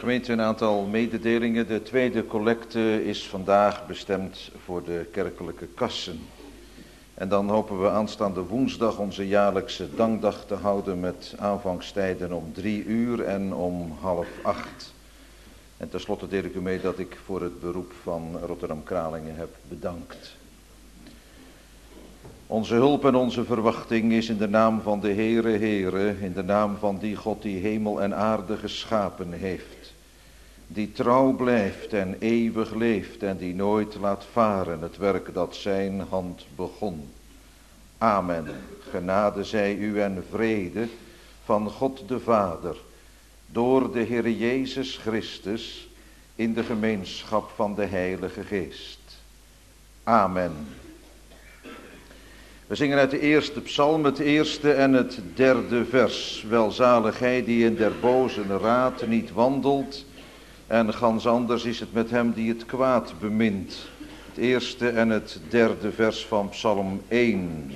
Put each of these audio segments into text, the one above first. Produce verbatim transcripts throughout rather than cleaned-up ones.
Gemeente, een aantal mededelingen. De tweede collecte is vandaag bestemd voor de kerkelijke kassen. En dan hopen we aanstaande woensdag onze jaarlijkse dankdag te houden met aanvangstijden om drie uur en om half acht. En tenslotte deel ik u mee dat ik voor het beroep van Rotterdam-Kralingen heb bedankt. Onze hulp en onze verwachting is in de naam van de Heere Heere, in de naam van die God die hemel en aarde geschapen heeft, die trouw blijft en eeuwig leeft en die nooit laat varen het werk dat zijn hand begon. Amen. Genade zij u en vrede van God de Vader, door de Heere Jezus Christus, in de gemeenschap van de Heilige Geest. Amen. We zingen uit de eerste psalm, het eerste en het derde vers. Welzalig hij die in der bozen raad niet wandelt, en gans anders is het met hem die het kwaad bemint. Het eerste en het derde vers van psalm één.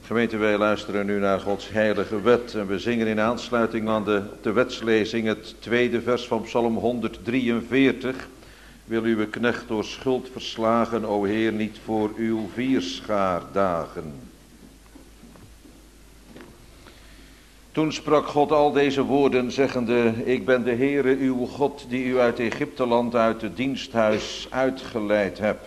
Gemeente, wij luisteren nu naar Gods heilige wet en we zingen in aansluiting aan de, de wetslezing het tweede vers van Psalm honderddrieënveertig. Wil uw knecht door schuld verslagen, o Heer, niet voor uw vierschaardagen. Toen sprak God al deze woorden, zeggende: Ik ben de Heere uw God, die u uit Egypteland, uit het diensthuis uitgeleid heb.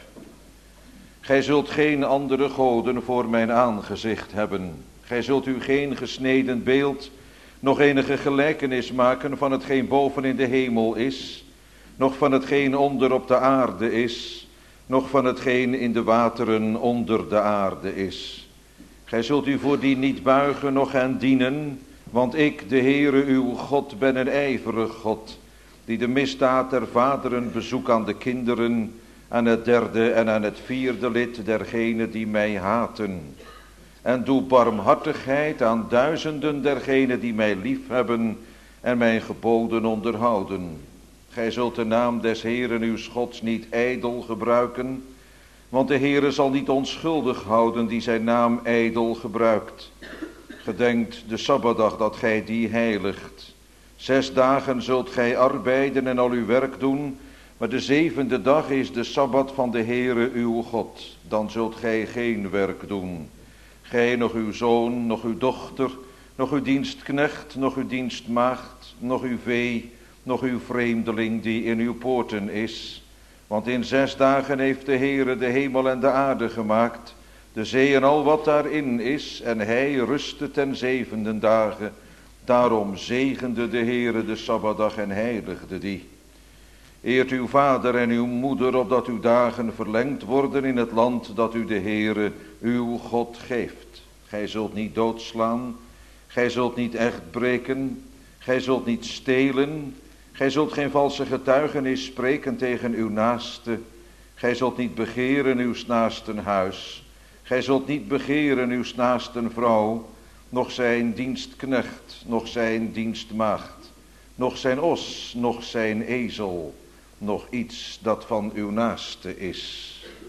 Gij zult geen andere goden voor mijn aangezicht hebben. Gij zult u geen gesneden beeld, nog enige gelijkenis maken van hetgeen boven in de hemel is, nog van hetgeen onder op de aarde is, nog van hetgeen in de wateren onder de aarde is. Gij zult u voor die niet buigen, noch hen dienen, want ik, de Heere uw God, ben een ijverig God, die de misdaad der vaderen bezoek aan de kinderen, aan het derde en aan het vierde lid dergenen die mij haten. En doe barmhartigheid aan duizenden dergenen die mij liefhebben en mijn geboden onderhouden. Gij zult de naam des Heeren uws Gods niet ijdel gebruiken, want de Heere zal niet onschuldig houden die zijn naam ijdel gebruikt. Gedenkt de Sabbatdag dat gij die heiligt. Zes dagen zult gij arbeiden en al uw werk doen, maar de zevende dag is de Sabbat van de Heere uw God. Dan zult gij geen werk doen. Gij, nog uw zoon, nog uw dochter, nog uw dienstknecht, nog uw dienstmaagd, nog uw vee, nog uw vreemdeling die in uw poorten is. Want in zes dagen heeft de Heere de hemel en de aarde gemaakt, de zee en al wat daarin is, en hij rustte ten zevende dagen. Daarom zegende de Heere de Sabbatdag en heiligde die. Eert uw vader en uw moeder, opdat uw dagen verlengd worden in het land dat u de Heere uw God geeft. Gij zult niet doodslaan, gij zult niet echt breken, gij zult niet stelen, gij zult geen valse getuigenis spreken tegen uw naaste, gij zult niet begeren uw naasten huis, gij zult niet begeren uw naasten vrouw, noch zijn dienstknecht, noch zijn dienstmaagd, noch zijn os, noch zijn ezel, nog iets dat van uw naaste is.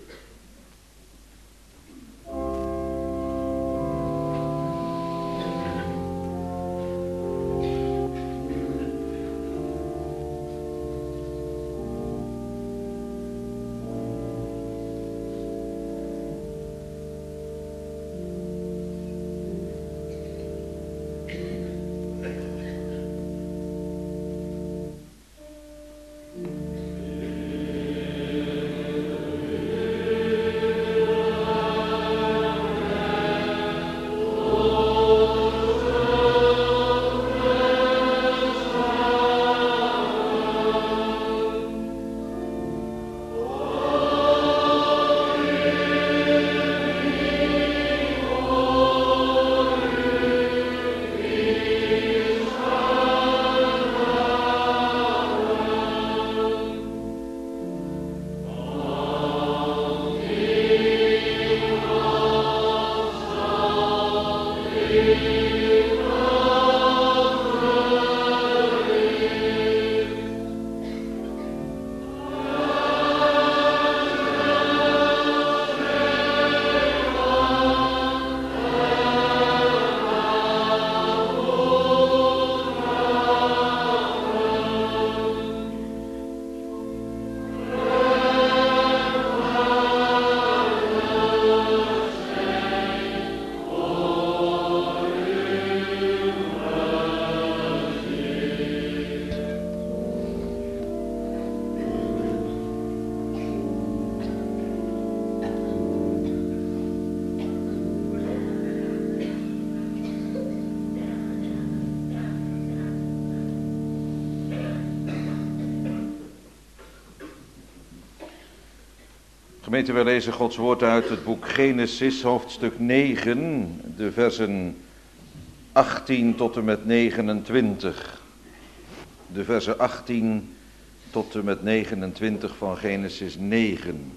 Gemeente, wij lezen Gods woord uit het boek Genesis, hoofdstuk negen, de versen achttien tot en met negenentwintig. De versen achttien tot en met negenentwintig van Genesis negen.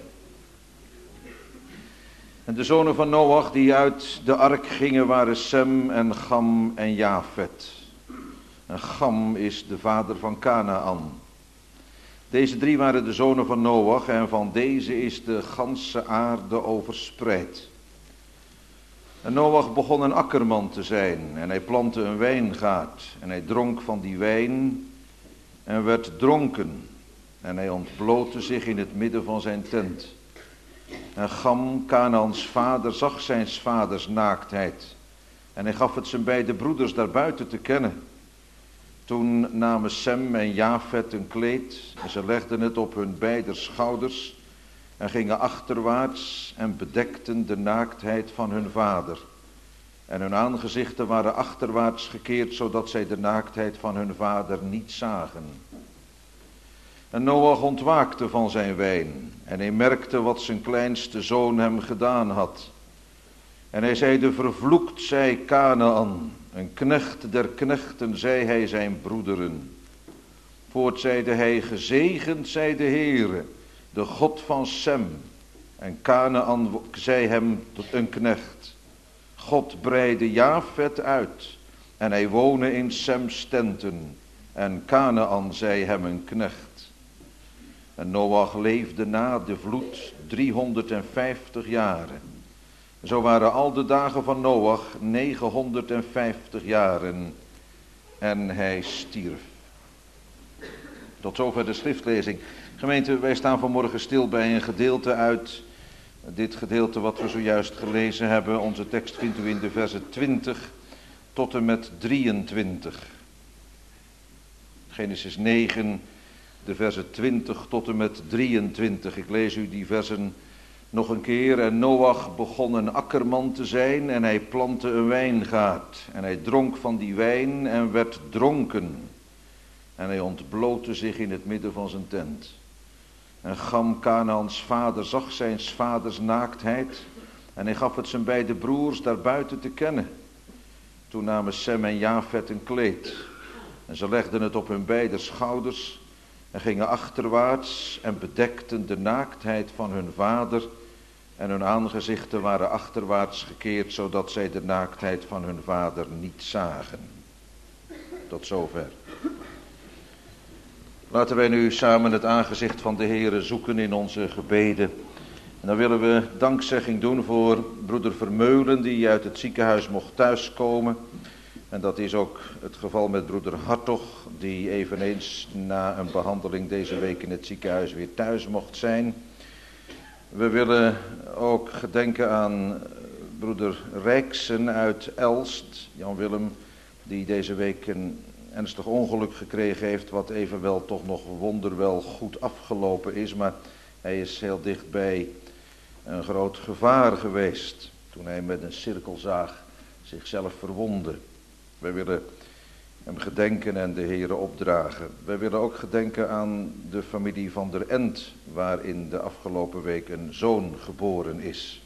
En de zonen van Noach die uit de ark gingen waren Sem en Cham en Jafet. En Cham is de vader van Kanaan. Deze drie waren de zonen van Noach en van deze is de ganse aarde overspreid. En Noach begon een akkerman te zijn en hij plantte een wijngaard en hij dronk van die wijn en werd dronken en hij ontblootte zich in het midden van zijn tent. En Cham, Kanaans vader, zag zijn vaders naaktheid en hij gaf het zijn beide broeders daarbuiten te kennen. Toen namen Sem en Jafet een kleed en ze legden het op hun beider schouders en gingen achterwaarts en bedekten de naaktheid van hun vader. En hun aangezichten waren achterwaarts gekeerd, zodat zij de naaktheid van hun vader niet zagen. En Noach ontwaakte van zijn wijn en hij merkte wat zijn kleinste zoon hem gedaan had. En hij zeide, vervloekt zij Kanaan, een knecht der knechten, zei hij zijn broederen. Voort zeide hij, gezegend zij de Heere, de God van Sem. En Kanaan zei hem tot een knecht. God breidde Jafet uit en hij woonde in Sems tenten. En Kanaan zei hem een knecht. En Noach leefde na de vloed driehonderdvijftig jaren. Zo waren al de dagen van Noach negenhonderdvijftig jaren en hij stierf. Tot zover de schriftlezing. Gemeente, wij staan vanmorgen stil bij een gedeelte uit dit gedeelte wat we zojuist gelezen hebben. Onze tekst vindt u in de versen twintig tot en met drieëntwintig. Genesis negen, de versen twintig tot en met drieëntwintig. Ik lees u die versen nog een keer. En Noach begon een akkerman te zijn en hij plantte een wijngaard. En hij dronk van die wijn en werd dronken. En hij ontblootte zich in het midden van zijn tent. En Cham, Kanaans vader, zag zijn vaders naaktheid en hij gaf het zijn beide broers daarbuiten te kennen. Toen namen Sem en Jafet een kleed en ze legden het op hun beide schouders en gingen achterwaarts en bedekten de naaktheid van hun vader en hun aangezichten waren achterwaarts gekeerd, zodat zij de naaktheid van hun vader niet zagen. Tot zover. Laten wij nu samen het aangezicht van de Heere zoeken in onze gebeden. En dan willen we dankzegging doen voor broeder Vermeulen die uit het ziekenhuis mocht thuiskomen. En dat is ook het geval met broeder Hartog die eveneens na een behandeling deze week in het ziekenhuis weer thuis mocht zijn. We willen ook gedenken aan broeder Rijksen uit Elst, Jan Willem, die deze week een ernstig ongeluk gekregen heeft, wat evenwel toch nog wonderwel goed afgelopen is, maar hij is heel dicht bij een groot gevaar geweest toen hij met een cirkelzaag zichzelf verwondde. Wij willen hem gedenken en de Heere opdragen. Wij willen ook gedenken aan de familie van der Ent, waarin de afgelopen week een zoon geboren is.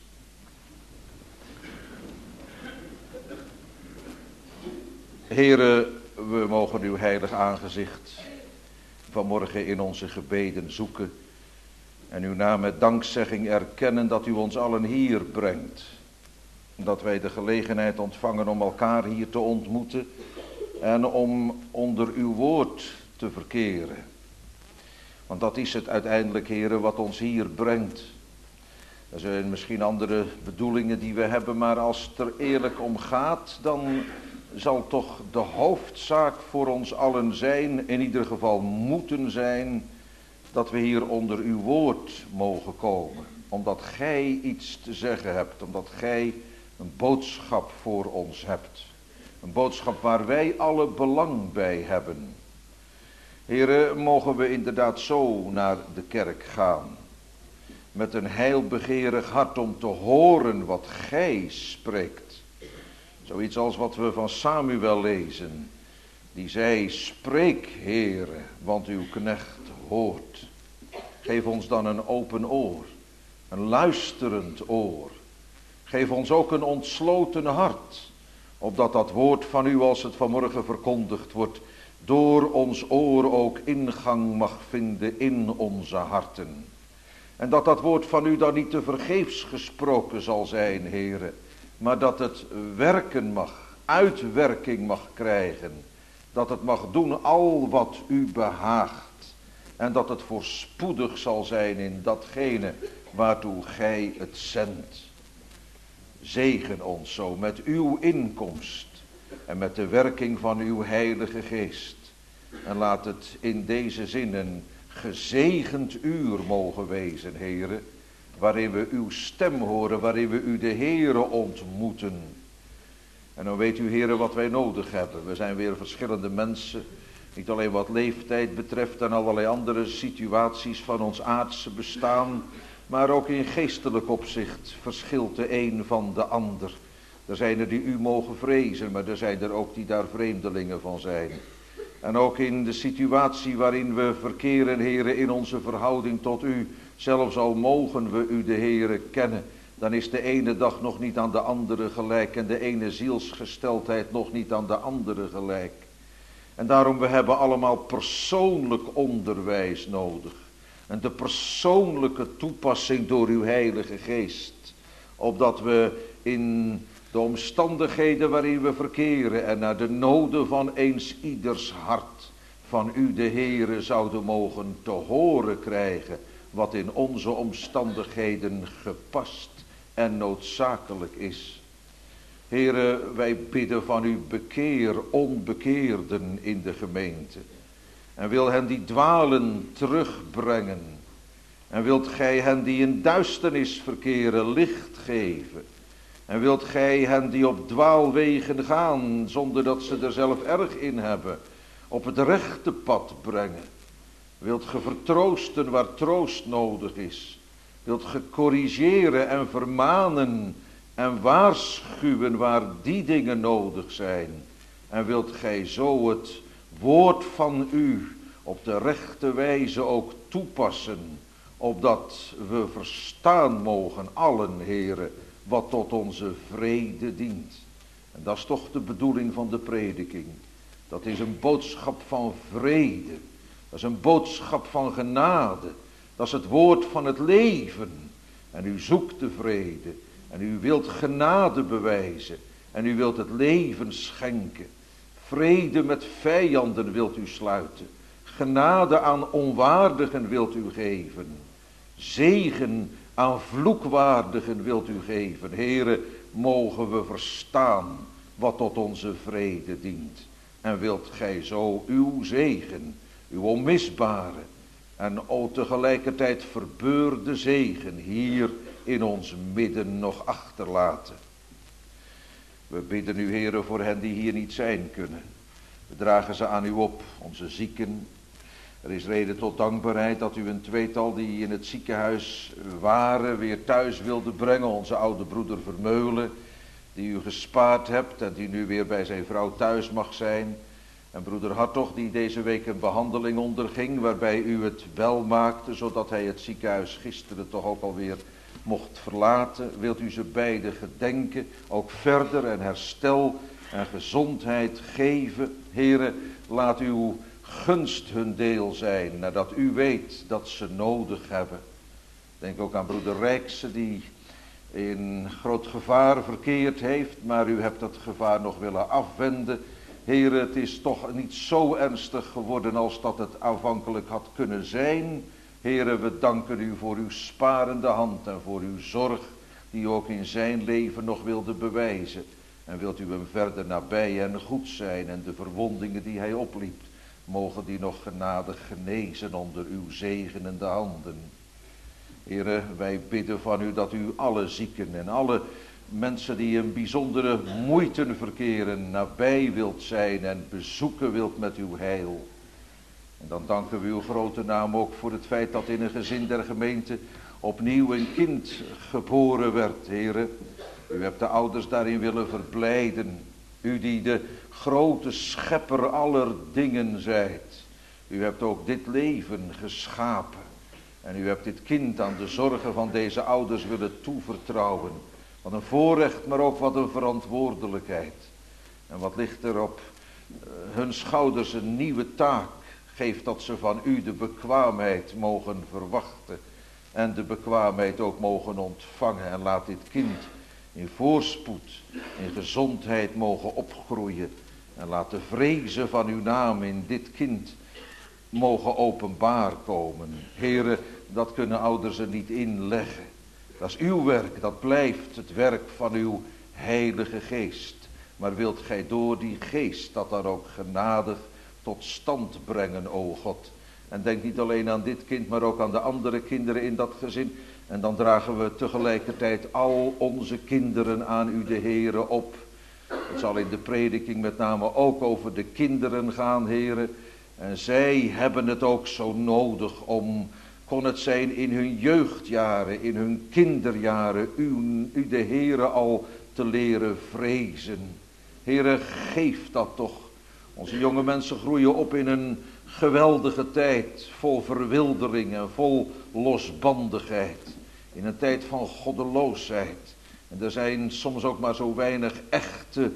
Heere, we mogen uw heilig aangezicht vanmorgen in onze gebeden zoeken en uw naam met dankzegging erkennen dat u ons allen hier brengt. Dat wij de gelegenheid ontvangen om elkaar hier te ontmoeten en om onder uw woord te verkeren. Want dat is het uiteindelijk, Heere, wat ons hier brengt. Er zijn misschien andere bedoelingen die we hebben, maar als het er eerlijk om gaat, dan zal toch de hoofdzaak voor ons allen zijn, in ieder geval moeten zijn, dat we hier onder uw woord mogen komen. Omdat gij iets te zeggen hebt, omdat gij een boodschap voor ons hebt. Een boodschap waar wij alle belang bij hebben. Heren, mogen we inderdaad zo naar de kerk gaan. Met een heilbegeerig hart om te horen wat gij spreekt. Zoiets als wat we van Samuel lezen. Die zei, spreek Heere, want uw knecht hoort. Geef ons dan een open oor. Een luisterend oor. Geef ons ook een ontsloten hart. Opdat dat woord van u, als het vanmorgen verkondigd wordt, door ons oor ook ingang mag vinden in onze harten. En dat dat woord van u dan niet te vergeefs gesproken zal zijn, Heere. Maar dat het werken mag, uitwerking mag krijgen. Dat het mag doen al wat u behaagt. En dat het voorspoedig zal zijn in datgene waartoe gij het zendt. Zegen ons zo met uw inkomst en met de werking van uw Heilige Geest. En laat het in deze zin een gezegend uur mogen wezen, Heere, waarin we uw stem horen, waarin we u de Heere ontmoeten. En dan weet u, Heere, wat wij nodig hebben. We zijn weer verschillende mensen, niet alleen wat leeftijd betreft en allerlei andere situaties van ons aardse bestaan, maar ook in geestelijk opzicht verschilt de een van de ander. Er zijn er die u mogen vrezen, maar er zijn er ook die daar vreemdelingen van zijn. En ook in de situatie waarin we verkeren, Heere, in onze verhouding tot u, zelfs al mogen we u de Heere kennen, dan is de ene dag nog niet aan de andere gelijk en de ene zielsgesteldheid nog niet aan de andere gelijk. En daarom, we hebben allemaal persoonlijk onderwijs nodig. En de persoonlijke toepassing door uw Heilige Geest. Opdat we in de omstandigheden waarin we verkeren en naar de noden van eens ieders hart van u de Heere zouden mogen te horen krijgen wat in onze omstandigheden gepast en noodzakelijk is. Heere, wij bidden van u, bekeer onbekeerden in de gemeente. En wil hen die dwalen terugbrengen. En wilt gij hen die in duisternis verkeren licht geven. En wilt gij hen die op dwaalwegen gaan, zonder dat ze er zelf erg in hebben, op het rechte pad brengen. Wilt ge vertroosten waar troost nodig is. Wilt ge corrigeren en vermanen en waarschuwen waar die dingen nodig zijn. En wilt gij zo het woord van u op de rechte wijze ook toepassen, opdat we verstaan mogen allen, Heere, wat tot onze vrede dient. En dat is toch de bedoeling van de prediking. Dat is een boodschap van vrede. Dat is een boodschap van genade. Dat is het woord van het leven. En u zoekt de vrede. En u wilt genade bewijzen. En u wilt het leven schenken. Vrede met vijanden wilt u sluiten. Genade aan onwaardigen wilt u geven. Zegen aan vloekwaardigen wilt u geven. Heere, mogen we verstaan wat tot onze vrede dient. En wilt gij zo uw zegen, uw onmisbare en o tegelijkertijd verbeurde zegen hier in ons midden nog achterlaten. We bidden u, Heere, voor hen die hier niet zijn kunnen. We dragen ze aan u op, onze zieken. Er is reden tot dankbaarheid dat u een tweetal die in het ziekenhuis waren weer thuis wilde brengen. Onze oude broeder Vermeulen, die u gespaard hebt en die nu weer bij zijn vrouw thuis mag zijn. En broeder Hartog, die deze week een behandeling onderging waarbij u het wel maakte, zodat hij het ziekenhuis gisteren toch ook alweer mocht verlaten. Wilt u ze beiden gedenken, ook verder en herstel en gezondheid geven. Heere, laat uw gunst hun deel zijn, nadat u weet dat ze nodig hebben. Denk ook aan broeder Rijkse, die in groot gevaar verkeerd heeft, maar u hebt dat gevaar nog willen afwenden. Heere, het is toch niet zo ernstig geworden als dat het aanvankelijk had kunnen zijn. Heere, we danken u voor uw sparende hand en voor uw zorg, die u ook in zijn leven nog wilde bewijzen. En wilt u hem verder nabij en goed zijn en de verwondingen die hij opliep, mogen die nog genadig genezen onder uw zegenende handen. Heere, wij bidden van u dat u alle zieken en alle mensen die in bijzondere moeite verkeren nabij wilt zijn en bezoeken wilt met uw heil. En dan danken we uw grote naam ook voor het feit dat in een gezin der gemeente opnieuw een kind geboren werd, Heere. U hebt de ouders daarin willen verblijden. U die de grote schepper aller dingen zijt. U hebt ook dit leven geschapen. En u hebt dit kind aan de zorgen van deze ouders willen toevertrouwen. Wat een voorrecht, maar ook wat een verantwoordelijkheid. En wat ligt er op hun schouders een nieuwe taak. Geef dat ze van u de bekwaamheid mogen verwachten. En de bekwaamheid ook mogen ontvangen. En laat dit kind in voorspoed, in gezondheid mogen opgroeien. En laat de vrezen van uw naam in dit kind mogen openbaar komen. Heere, dat kunnen ouders er niet inleggen. Dat is uw werk, dat blijft het werk van uw Heilige Geest. Maar wilt gij door die Geest dat dan ook genadig tot stand brengen, o God. En denk niet alleen aan dit kind, maar ook aan de andere kinderen in dat gezin. En dan dragen we tegelijkertijd al onze kinderen aan u de Heere op. Het zal in de prediking met name ook over de kinderen gaan, Heere. En zij hebben het ook zo nodig om, kon het zijn in hun jeugdjaren, in hun kinderjaren, u, u de Heere al te leren vrezen. Heere, geef dat toch. Onze jonge mensen groeien op in een geweldige tijd, vol verwildering en vol losbandigheid. In een tijd van goddeloosheid. En er zijn soms ook maar zo weinig echte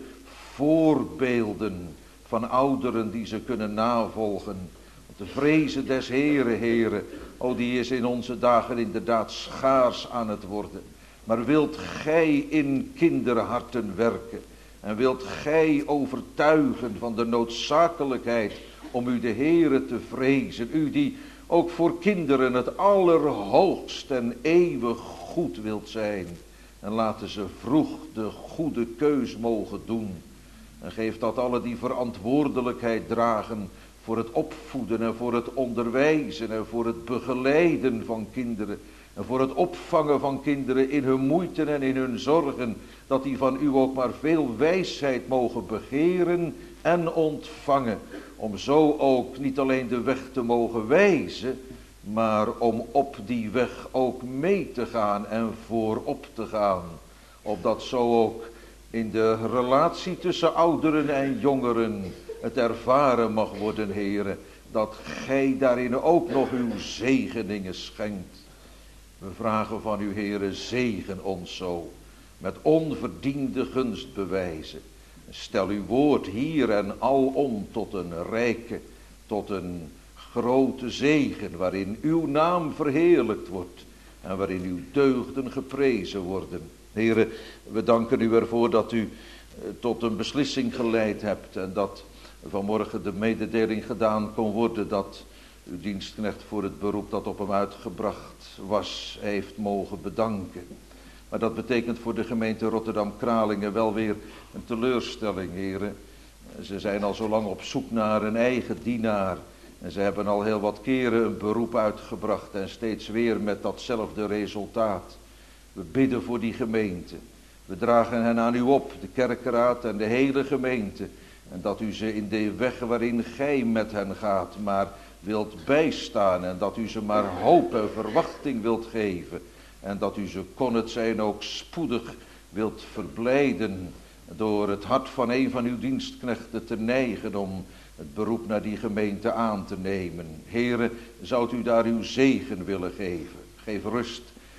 voorbeelden van ouderen die ze kunnen navolgen. Want de vrezen des Heeren, Heere, oh, die is in onze dagen inderdaad schaars aan het worden. Maar wilt gij in kinderharten werken? En wilt gij overtuigen van de noodzakelijkheid om u de Heere te vrezen? U die ook voor kinderen het allerhoogst en eeuwig goed wilt zijn. En laten ze vroeg de goede keus mogen doen. En geef dat alle die verantwoordelijkheid dragen voor het opvoeden en voor het onderwijzen en voor het begeleiden van kinderen. En voor het opvangen van kinderen in hun moeite en in hun zorgen. Dat die van u ook maar veel wijsheid mogen begeren en ontvangen. Om zo ook niet alleen de weg te mogen wijzen, maar om op die weg ook mee te gaan en voorop te gaan. Opdat zo ook in de relatie tussen ouderen en jongeren het ervaren mag worden, Heere, dat gij daarin ook nog uw zegeningen schenkt. We vragen van u, Heere, zegen ons zo, met onverdiende gunst bewijzen. Stel uw woord hier en alom tot een rijke, tot een grote zegen, waarin uw naam verheerlijkt wordt en waarin uw deugden geprezen worden. Heere, we danken u ervoor dat u tot een beslissing geleid hebt en dat vanmorgen de mededeling gedaan kon worden dat uw dienstknecht voor het beroep dat op hem uitgebracht was, heeft mogen bedanken. Maar dat betekent voor de gemeente Rotterdam-Kralingen wel weer een teleurstelling, heren. Ze zijn al zo lang op zoek naar een eigen dienaar. En ze hebben al heel wat keren een beroep uitgebracht en steeds weer met datzelfde resultaat. We bidden voor die gemeente. We dragen hen aan u op, de kerkenraad en de hele gemeente. En dat u ze in de weg waarin gij met hen gaat, maar wilt bijstaan. En dat u ze maar hoop en verwachting wilt geven. En dat u ze, kon het zijn, ook spoedig wilt verblijden. Door het hart van een van uw dienstknechten te neigen om het beroep naar die gemeente aan te nemen. Heere, zou u daar uw zegen willen geven. Geef rust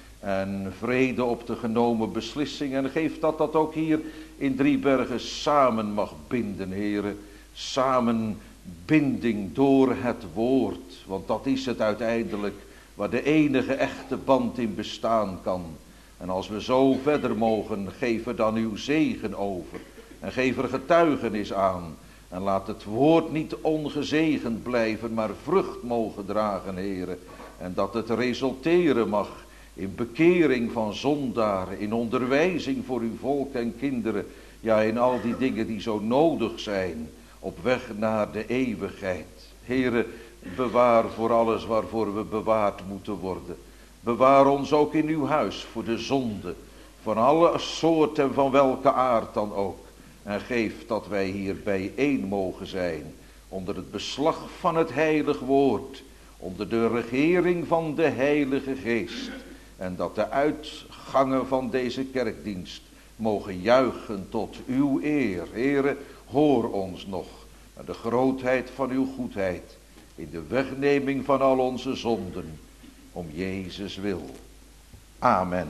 en vrede op de genomen beslissing. En geef dat dat ook hier in Driebergen samen mag binden, Heere. Samenbinding door het woord. Want dat is het uiteindelijk waar de enige echte band in bestaan kan. En als we zo verder mogen, geef er dan uw zegen over. En geef er getuigenis aan. En laat het woord niet ongezegend blijven, maar vrucht mogen dragen, Heere. En dat het resulteren mag in bekering van zondaren, in onderwijzing voor uw volk en kinderen. Ja, in al die dingen die zo nodig zijn op weg naar de eeuwigheid. Heere, bewaar voor alles waarvoor we bewaard moeten worden. Bewaar ons ook in uw huis voor de zonde, van alle soort en van welke aard dan ook. En geef dat wij hier bijeen mogen zijn, onder het beslag van het heilig woord, onder de regering van de Heilige Geest. En dat de uitgangen van deze kerkdienst mogen juichen tot uw eer. Heere, hoor ons nog naar de grootheid van uw goedheid, in de wegneming van al onze zonden, om Jezus wil. Amen.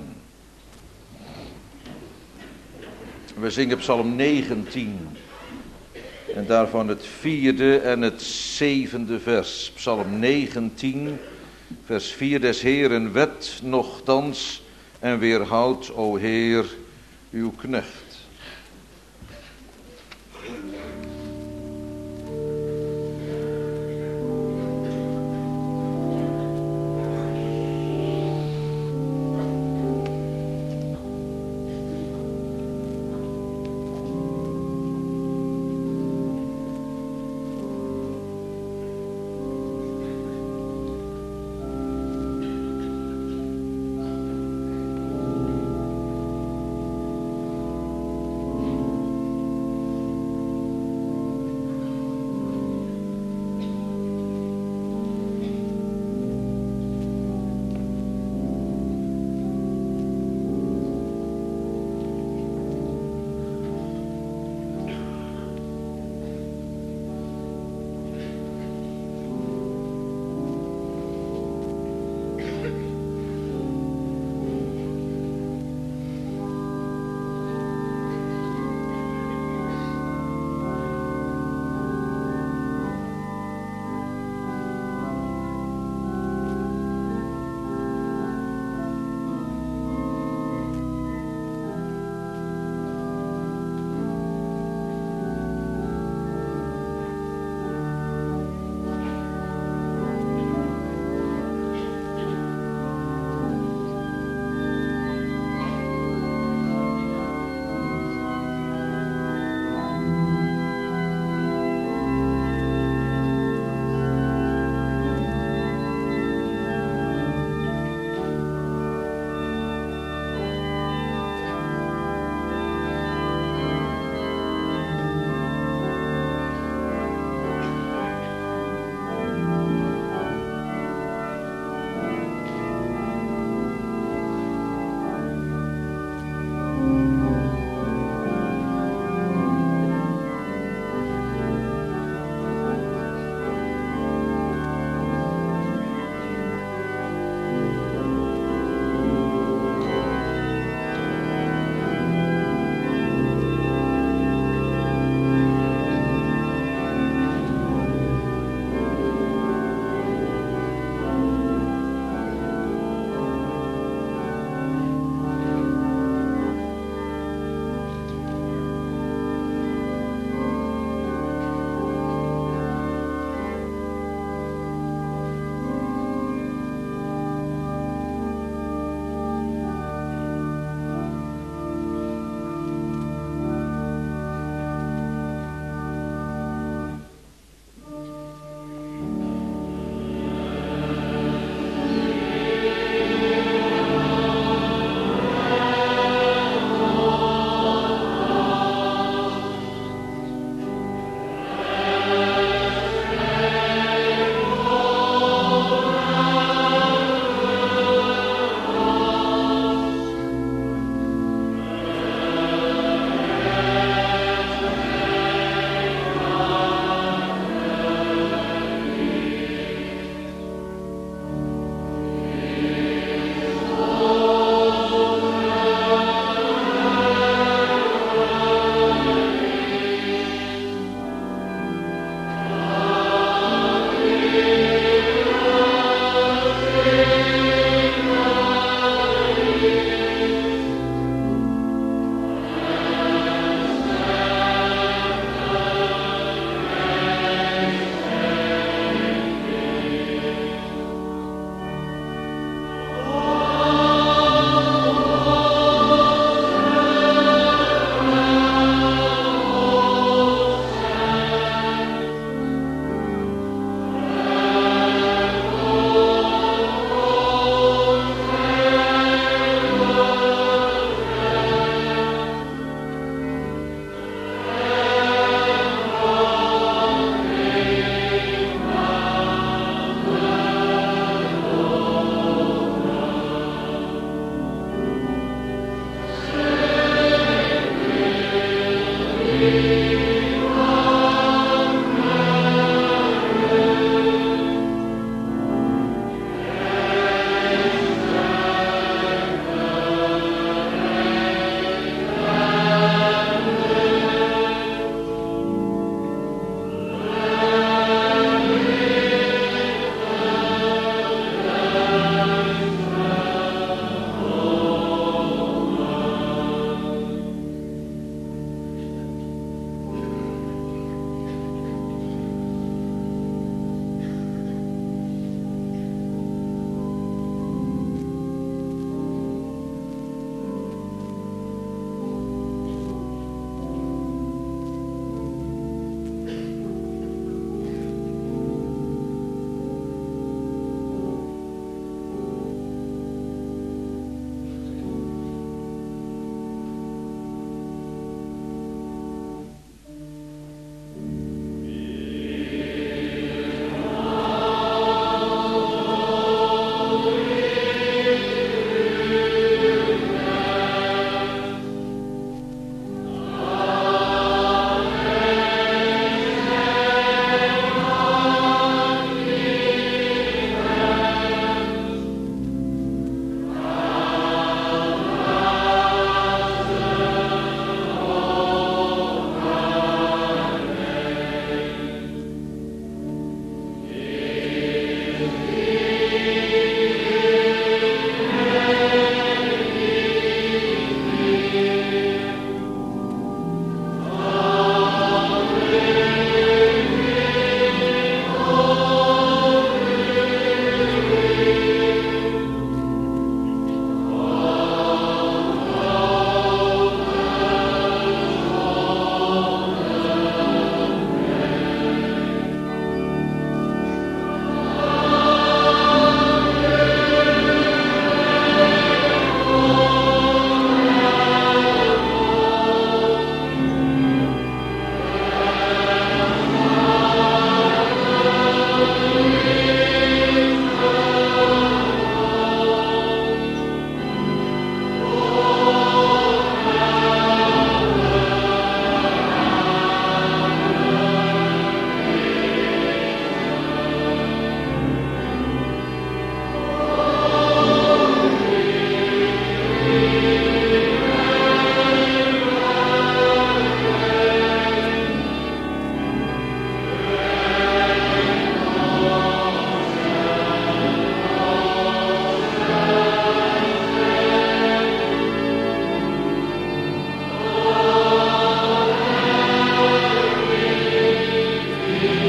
We zingen Psalm negentien. En daarvan het vierde en het zevende vers. Psalm negentien, vers vier. Des Heeren wet nochtans en weerhoudt, o Heer, uw knecht.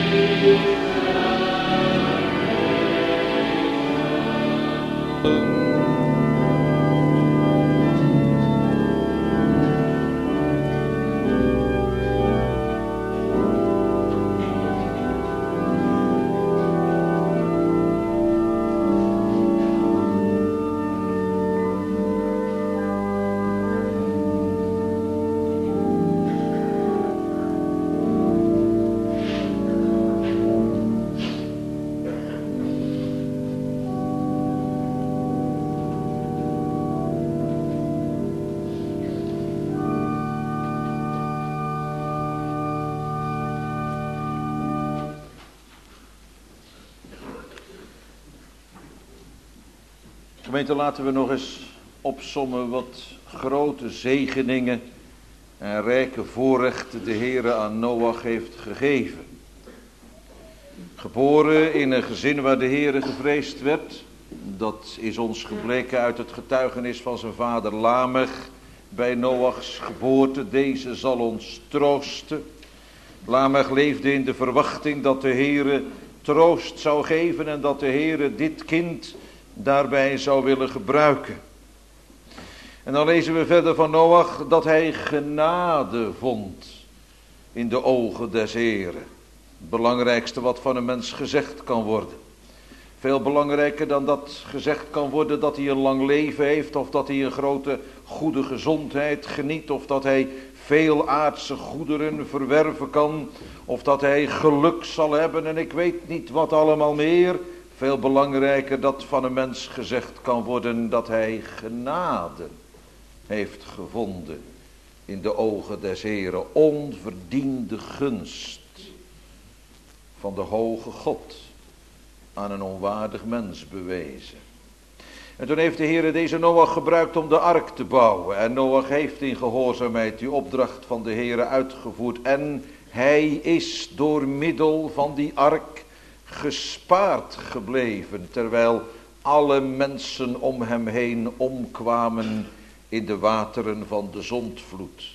Gemeente, laten we nog eens opsommen wat grote zegeningen en rijke voorrechten de Heere aan Noach heeft gegeven. Geboren in een gezin waar de Heere gevreesd werd, dat is ons gebleken uit het getuigenis van zijn vader Lamech bij Noachs geboorte. Deze zal ons troosten. Lamech leefde in de verwachting dat de Heere troost zou geven en dat de Heere dit kind daarbij zou willen gebruiken. En dan lezen we verder van Noach dat hij genade vond in de ogen des Heeren. Het belangrijkste wat van een mens gezegd kan worden. Veel belangrijker dan dat gezegd kan worden dat hij een lang leven heeft, of dat hij een grote goede gezondheid geniet, of dat hij veel aardse goederen verwerven kan, of dat hij geluk zal hebben en ik weet niet wat allemaal meer. Veel belangrijker dat van een mens gezegd kan worden dat hij genade heeft gevonden in de ogen des Heeren. Onverdiende gunst van de hoge God aan een onwaardig mens bewezen. En toen heeft de Heere deze Noach gebruikt om de ark te bouwen. En Noach heeft in gehoorzaamheid die opdracht van de Heere uitgevoerd. En hij is door middel van die ark gespaard gebleven, terwijl alle mensen om hem heen omkwamen in de wateren van de zondvloed.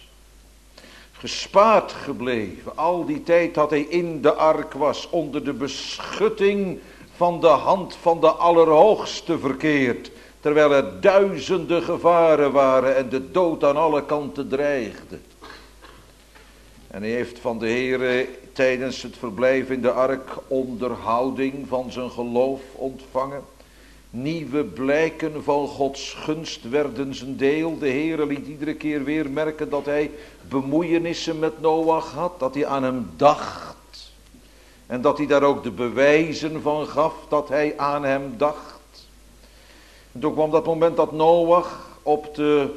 Gespaard gebleven, al die tijd dat hij in de ark was, onder de beschutting van de hand van de Allerhoogste verkeerd, terwijl er duizenden gevaren waren en de dood aan alle kanten dreigde. En hij heeft van de Heere tijdens het verblijf in de ark onderhouding van zijn geloof ontvangen. Nieuwe blijken van Gods gunst werden zijn deel. De Heere liet iedere keer weer merken dat hij bemoeienissen met Noach had, dat hij aan hem dacht. En dat hij daar ook de bewijzen van gaf dat hij aan hem dacht. En toen kwam dat moment dat Noach op de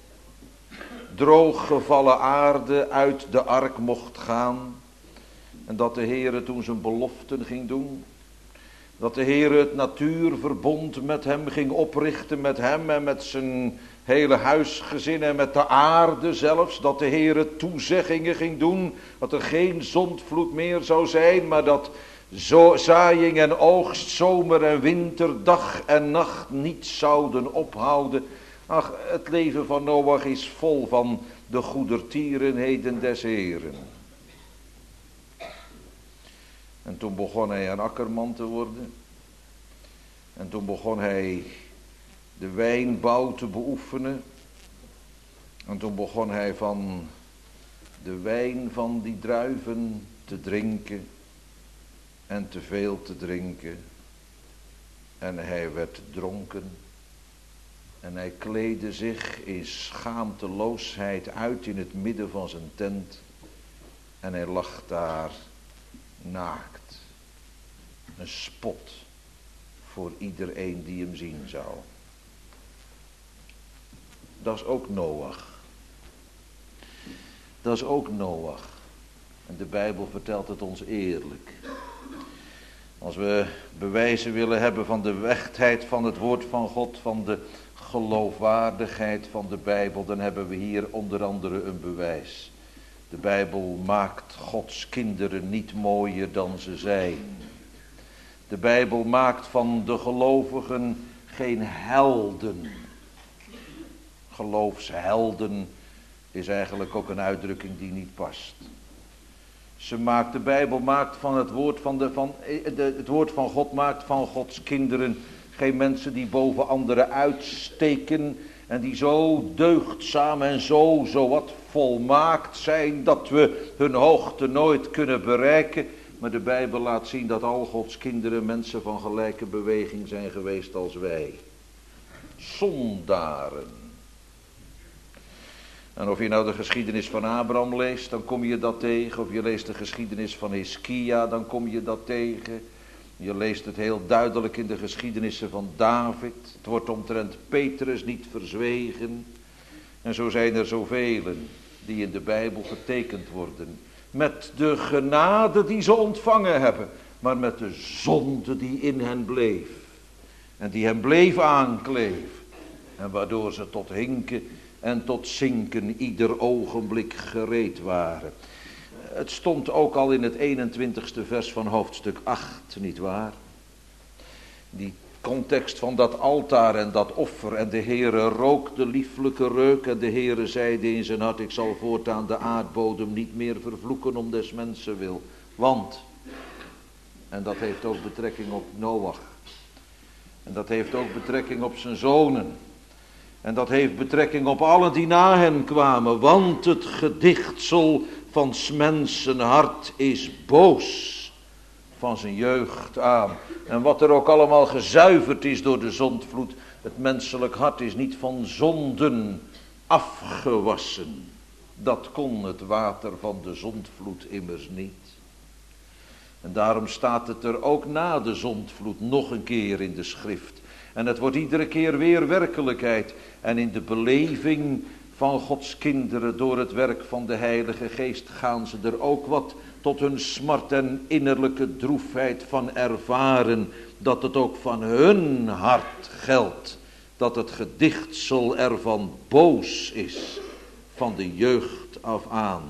drooggevallen aarde uit de ark mocht gaan. En dat de Heere toen zijn beloften ging doen. Dat de Heere het natuurverbond met hem ging oprichten, met hem en met zijn hele huisgezin en met de aarde zelfs. Dat de Heere toezeggingen ging doen, dat er geen zondvloed meer zou zijn, maar dat zo zaaiing en oogst, zomer en winter, dag en nacht niet zouden ophouden. Ach, het leven van Noach is vol van de goedertierenheden des Heeren. En toen begon hij een akkerman te worden. En toen begon hij de wijnbouw te beoefenen. En toen begon hij van de wijn van die druiven te drinken. En te veel te drinken. En hij werd dronken. En hij kleedde zich in schaamteloosheid uit in het midden van zijn tent. En hij lag daar naakt. Een spot voor iedereen die hem zien zou. Dat is ook Noach. Dat is ook Noach. En de Bijbel vertelt het ons eerlijk. Als we bewijzen willen hebben van de echtheid van het woord van God, van de geloofwaardigheid van de Bijbel, dan hebben we hier onder andere een bewijs. De Bijbel maakt Gods kinderen niet mooier dan ze zijn. De Bijbel maakt van de gelovigen geen helden. Geloofshelden is eigenlijk ook een uitdrukking die niet past. Ze maakt, de Bijbel maakt van het woord van, de, van de, het woord van God maakt van Gods kinderen geen mensen die boven anderen uitsteken en die zo deugdzaam en zo, zo wat volmaakt zijn dat we hun hoogte nooit kunnen bereiken. Maar de Bijbel laat zien dat al Gods kinderen mensen van gelijke beweging zijn geweest als wij. Zondaren. En of je nou de geschiedenis van Abraham leest, dan kom je dat tegen. Of je leest de geschiedenis van Hiskia, dan kom je dat tegen. Je leest het heel duidelijk in de geschiedenissen van David. Het wordt omtrent Petrus niet verzwegen. En zo zijn er zoveel die in de Bijbel getekend worden. Met de genade die ze ontvangen hebben. Maar met de zonde die in hen bleef. En die hen bleef aankleven. En waardoor ze tot hinken en tot zinken ieder ogenblik gereed waren. Het stond ook al in het eenentwintigste vers van hoofdstuk acht, nietwaar? Die context van dat altaar en dat offer. En de Heere rook de lieflijke reuk. En de Heere zeide in zijn hart: ik zal voortaan de aardbodem niet meer vervloeken om des mensen wil. Want, en dat heeft ook betrekking op Noach. En dat heeft ook betrekking op zijn zonen. En dat heeft betrekking op allen die na hen kwamen. Want het gedichtsel van 's mensen hart is boos van zijn jeugd aan. En wat er ook allemaal gezuiverd is door de zondvloed. Het menselijk hart is niet van zonden afgewassen. Dat kon het water van de zondvloed immers niet. En daarom staat het er ook na de zondvloed nog een keer in de schrift. En het wordt iedere keer weer werkelijkheid. En in de beleving van Gods kinderen door het werk van de Heilige Geest gaan ze er ook wat tot hun smart en innerlijke droefheid van ervaren. Dat het ook van hun hart geldt. Dat het gedichtsel ervan boos is. Van de jeugd af aan.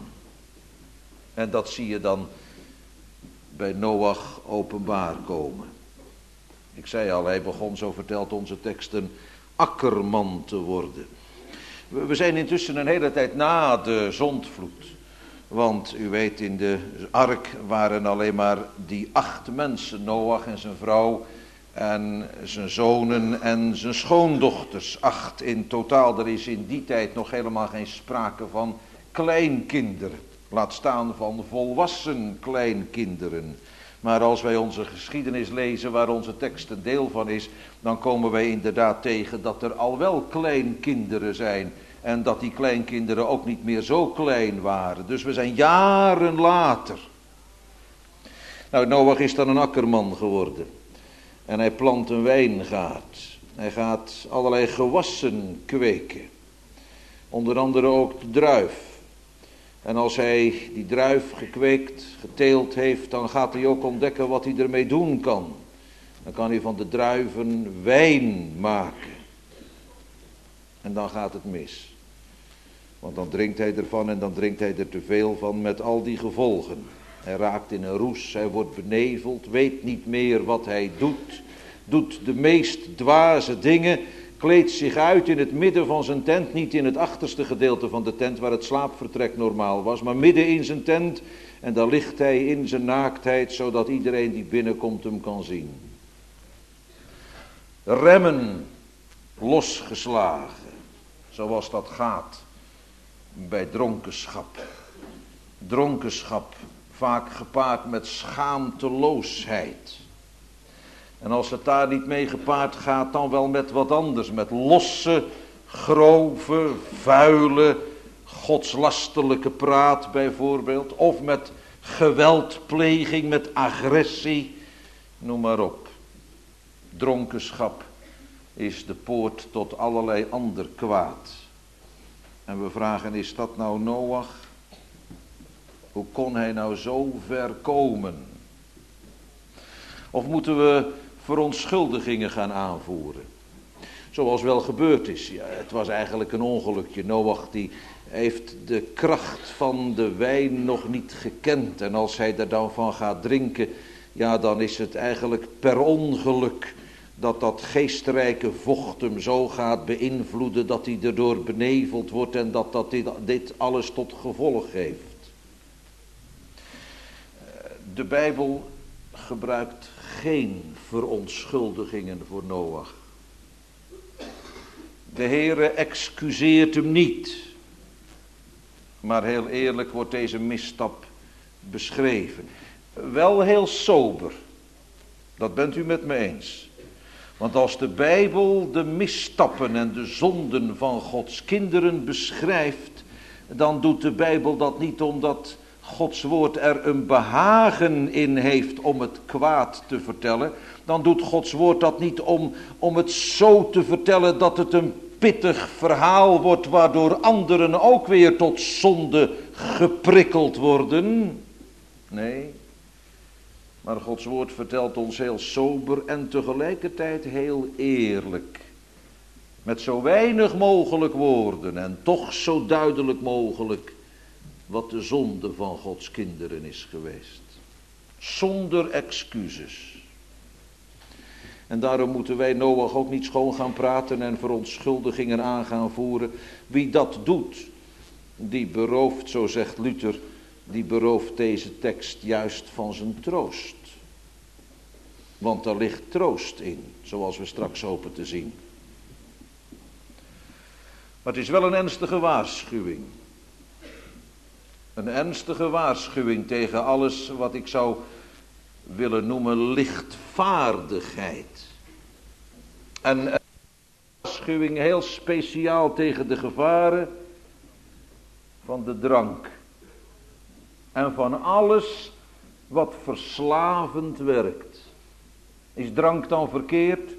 En dat zie je dan bij Noach openbaar komen. Ik zei al, hij begon, zo vertelt onze tekst, een akkerman te worden. We zijn intussen een hele tijd na de zondvloed. Want u weet, in de ark waren alleen maar die acht mensen. Noach en zijn vrouw en zijn zonen en zijn schoondochters. Acht in totaal. Er is in die tijd nog helemaal geen sprake van kleinkinderen. Laat staan van volwassen kleinkinderen. Maar als wij onze geschiedenis lezen, waar onze tekst een deel van is, dan komen wij inderdaad tegen dat er al wel kleinkinderen zijn. En dat die kleinkinderen ook niet meer zo klein waren. Dus we zijn jaren later. Nou, Noach is dan een akkerman geworden. En hij plant een wijngaard. Hij gaat allerlei gewassen kweken. Onder andere ook de druif. En als hij die druif gekweekt, geteeld heeft, dan gaat hij ook ontdekken wat hij ermee doen kan. Dan kan hij van de druiven wijn maken. En dan gaat het mis. Want dan drinkt hij ervan en dan drinkt hij er te veel van met al die gevolgen. Hij raakt in een roes, hij wordt beneveld, weet niet meer wat hij doet. Doet de meest dwaze dingen. Kleedt zich uit in het midden van zijn tent, niet in het achterste gedeelte van de tent waar het slaapvertrek normaal was, maar midden in zijn tent. En daar ligt hij in zijn naaktheid, zodat iedereen die binnenkomt hem kan zien. Remmen losgeslagen, zoals dat gaat bij dronkenschap. Dronkenschap vaak gepaard met schaamteloosheid. En als het daar niet mee gepaard gaat, dan wel met wat anders. Met losse, grove, vuile, godslastelijke praat bijvoorbeeld. Of met geweldpleging, met agressie. Noem maar op. Dronkenschap is de poort tot allerlei ander kwaad. En we vragen, is dat nou Noach? Hoe kon hij nou zo ver komen? Of moeten we verontschuldigingen gaan aanvoeren? Zoals wel gebeurd is. Ja, het was eigenlijk een ongelukje. Noach die heeft de kracht van de wijn nog niet gekend. En als hij er dan van gaat drinken, ja, dan is het eigenlijk per ongeluk dat dat geestrijke vocht hem zo gaat beïnvloeden dat hij erdoor beneveld wordt en dat dat dit, dit alles tot gevolg heeft. De Bijbel gebruikt geen verontschuldigingen voor Noach. De Heere excuseert hem niet. Maar heel eerlijk wordt deze misstap beschreven. Wel heel sober. Dat bent u met me eens. Want als de Bijbel de misstappen en de zonden van Gods kinderen beschrijft, dan doet de Bijbel dat niet omdat Gods woord er een behagen in heeft om het kwaad te vertellen. Dan doet Gods woord dat niet om, om het zo te vertellen dat het een pittig verhaal wordt, waardoor anderen ook weer tot zonde geprikkeld worden. Nee, maar Gods woord vertelt ons heel sober en tegelijkertijd heel eerlijk. Met zo weinig mogelijk woorden en toch zo duidelijk mogelijk wat de zonde van Gods kinderen is geweest. Zonder excuses. En daarom moeten wij Noach ook niet schoon gaan praten en verontschuldigingen aan gaan voeren. Wie dat doet, die berooft, zo zegt Luther, die berooft deze tekst juist van zijn troost. Want er ligt troost in, zoals we straks hopen te zien. Maar het is wel een ernstige waarschuwing. Een ernstige waarschuwing tegen alles wat ik zou willen noemen lichtvaardigheid. En een waarschuwing heel speciaal tegen de gevaren van de drank. En van alles wat verslavend werkt. Is drank dan verkeerd?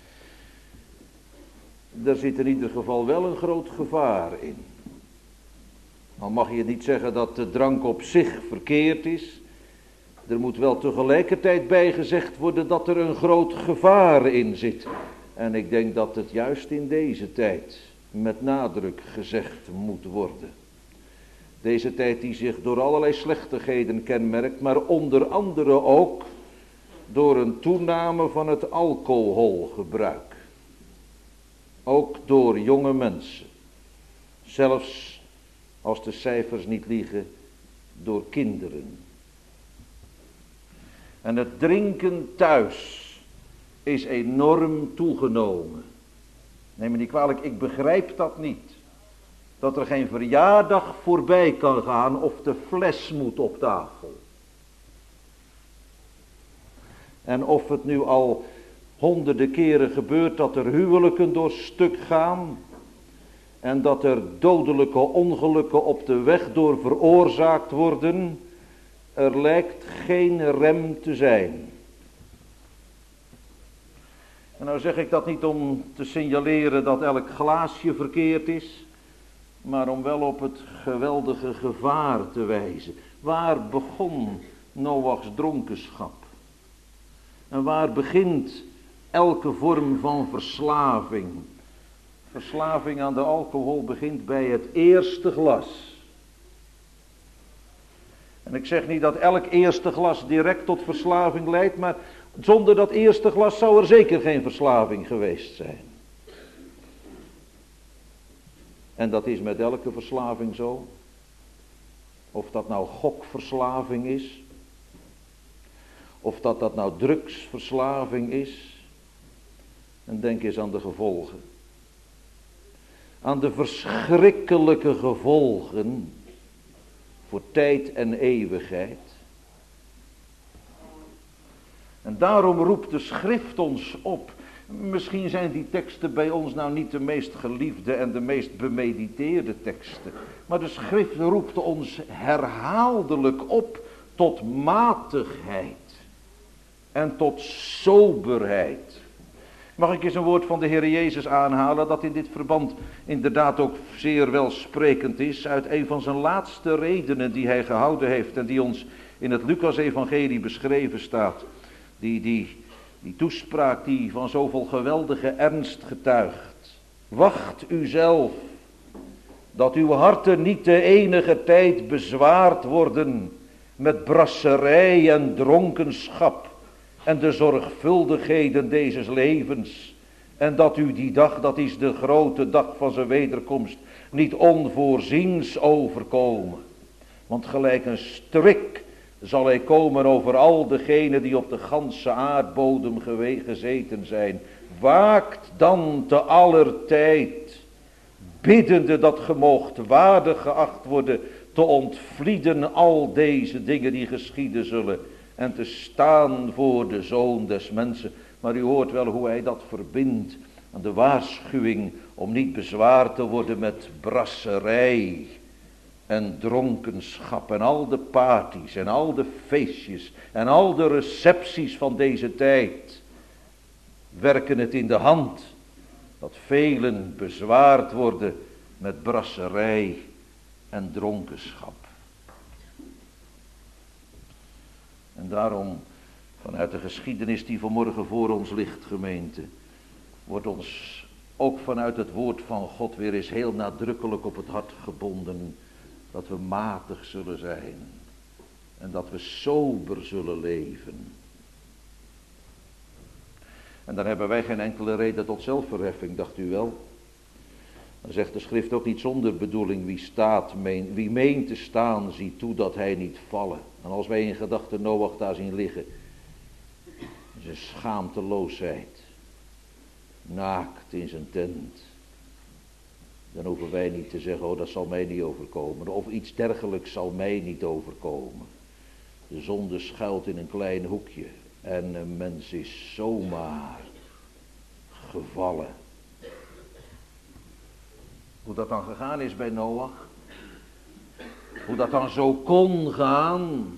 Daar zit in ieder geval wel een groot gevaar in. Dan mag je niet zeggen dat de drank op zich verkeerd is. Er moet wel tegelijkertijd bij gezegd worden dat er een groot gevaar in zit. En ik denk dat het juist in deze tijd met nadruk gezegd moet worden. Deze tijd die zich door allerlei slechtigheden kenmerkt, maar onder andere ook door een toename van het alcoholgebruik. Ook door jonge mensen. Zelfs, als de cijfers niet liegen, door kinderen. En het drinken thuis is enorm toegenomen. Neem me niet kwalijk, ik begrijp dat niet. Dat er geen verjaardag voorbij kan gaan of de fles moet op tafel. En of het nu al honderden keren gebeurt dat er huwelijken door stuk gaan. En dat er dodelijke ongelukken op de weg door veroorzaakt worden. Er lijkt geen rem te zijn. En nou zeg ik dat niet om te signaleren dat elk glaasje verkeerd is. Maar om wel op het geweldige gevaar te wijzen. Waar begon Noachs dronkenschap? En waar begint elke vorm van verslaving? Verslaving aan de alcohol begint bij het eerste glas. En ik zeg niet dat elk eerste glas direct tot verslaving leidt, maar zonder dat eerste glas zou er zeker geen verslaving geweest zijn. En dat is met elke verslaving zo. Of dat nou gokverslaving is. Of dat dat nou drugsverslaving is. En denk eens aan de gevolgen. Aan de verschrikkelijke gevolgen voor tijd en eeuwigheid. En daarom roept de schrift ons op. Misschien zijn die teksten bij ons nou niet de meest geliefde en de meest bemediteerde teksten. Maar de schrift roept ons herhaaldelijk op tot matigheid. En tot soberheid. Mag ik eens een woord van de Heer Jezus aanhalen, dat in dit verband inderdaad ook zeer welsprekend is, uit een van zijn laatste redenen die hij gehouden heeft en die ons in het Lucas-evangelie beschreven staat. Die, die, die toespraak die van zoveel geweldige ernst getuigt. Wacht uzelf, dat uw harten niet de enige tijd bezwaard worden met brasserij en dronkenschap. En de zorgvuldigheden deze levens. En dat u die dag, dat is de grote dag van zijn wederkomst, niet onvoorziens overkomen. Want gelijk een strik zal hij komen over al degenen die op de ganse aardbodem gewe- gezeten zijn. Waakt dan te aller tijd, biddende dat ge moogt waardig geacht worden te ontvlieden al deze dingen die geschieden zullen en te staan voor de Zoon des mensen. Maar u hoort wel hoe hij dat verbindt aan de waarschuwing om niet bezwaard te worden met brasserij en dronkenschap en al de parties en al de feestjes en al de recepties van deze tijd werken het in de hand dat velen bezwaard worden met brasserij en dronkenschap. En daarom, vanuit de geschiedenis die vanmorgen voor ons ligt, gemeente, wordt ons ook vanuit het woord van God weer eens heel nadrukkelijk op het hart gebonden dat we matig zullen zijn en dat we sober zullen leven. En dan hebben wij geen enkele reden tot zelfverheffing, dacht u wel. Dan zegt de schrift ook niet zonder bedoeling, wie staat, meen, wie meent te staan, ziet toe dat hij niet vallen. En als wij in gedachten Noach daar zien liggen, zijn schaamteloosheid, naakt in zijn tent, dan hoeven wij niet te zeggen, oh dat zal mij niet overkomen, of iets dergelijks zal mij niet overkomen. De zonde schuilt in een klein hoekje en een mens is zomaar gevallen. Hoe dat dan gegaan is bij Noach, hoe dat dan zo kon gaan.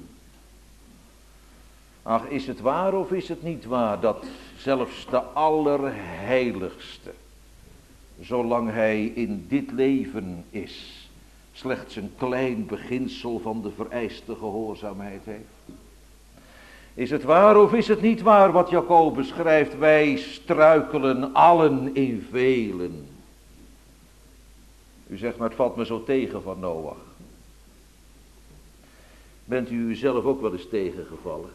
Ach, is het waar of is het niet waar dat zelfs de allerheiligste, zolang hij in dit leven is, slechts een klein beginsel van de vereiste gehoorzaamheid heeft? Is het waar of is het niet waar wat Jacobus schrijft, wij struikelen allen in velen. U zegt, maar het valt me zo tegen van Noach. Bent u uzelf ook wel eens tegengevallen?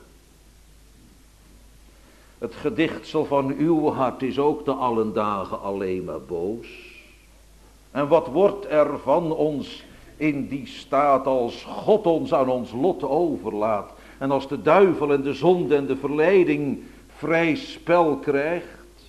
Het gedichtsel van uw hart is ook te allen dagen alleen maar boos. En wat wordt er van ons in die staat als God ons aan ons lot overlaat? En als de duivel en de zonde en de verleiding vrij spel krijgt?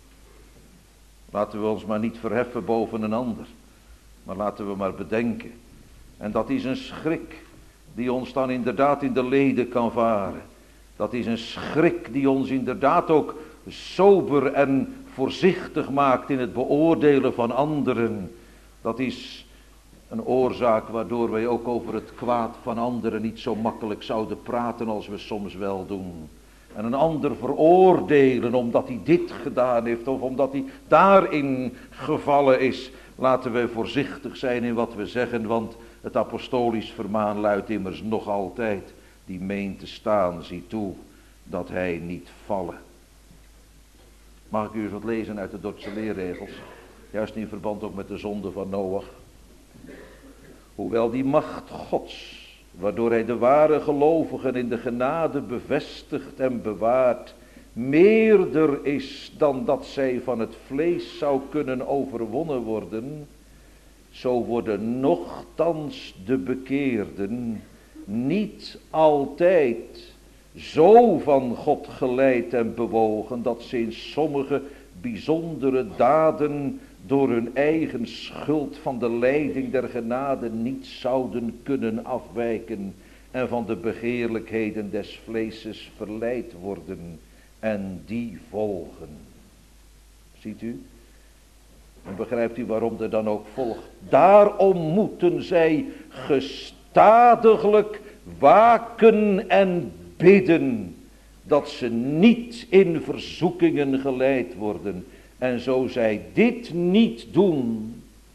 Laten we ons maar niet verheffen boven een ander. Maar laten we maar bedenken. En dat is een schrik die ons dan inderdaad in de leden kan varen. Dat is een schrik die ons inderdaad ook sober en voorzichtig maakt in het beoordelen van anderen. Dat is een oorzaak waardoor wij ook over het kwaad van anderen niet zo makkelijk zouden praten als we soms wel doen. En een ander veroordelen omdat hij dit gedaan heeft of omdat hij daarin gevallen is. Laten we voorzichtig zijn in wat we zeggen, want het apostolisch vermaan luidt immers nog altijd. Die meent te staan, zie toe dat hij niet vallen. Mag ik u eens wat lezen uit de Dordtse leerregels? Juist in verband ook met de zonde van Noach. Hoewel die macht Gods, waardoor hij de ware gelovigen in de genade bevestigt en bewaart, meerder is dan dat zij van het vlees zou kunnen overwonnen worden, zo worden nochtans de bekeerden niet altijd zo van God geleid en bewogen, dat ze in sommige bijzondere daden door hun eigen schuld van de leiding der genade niet zouden kunnen afwijken en van de begeerlijkheden des vleeses verleid worden en die volgen. Ziet u? En begrijpt u waarom er dan ook volgt? Daarom moeten zij gestadiglijk waken en bidden, dat ze niet in verzoekingen geleid worden. En zo zij dit niet doen,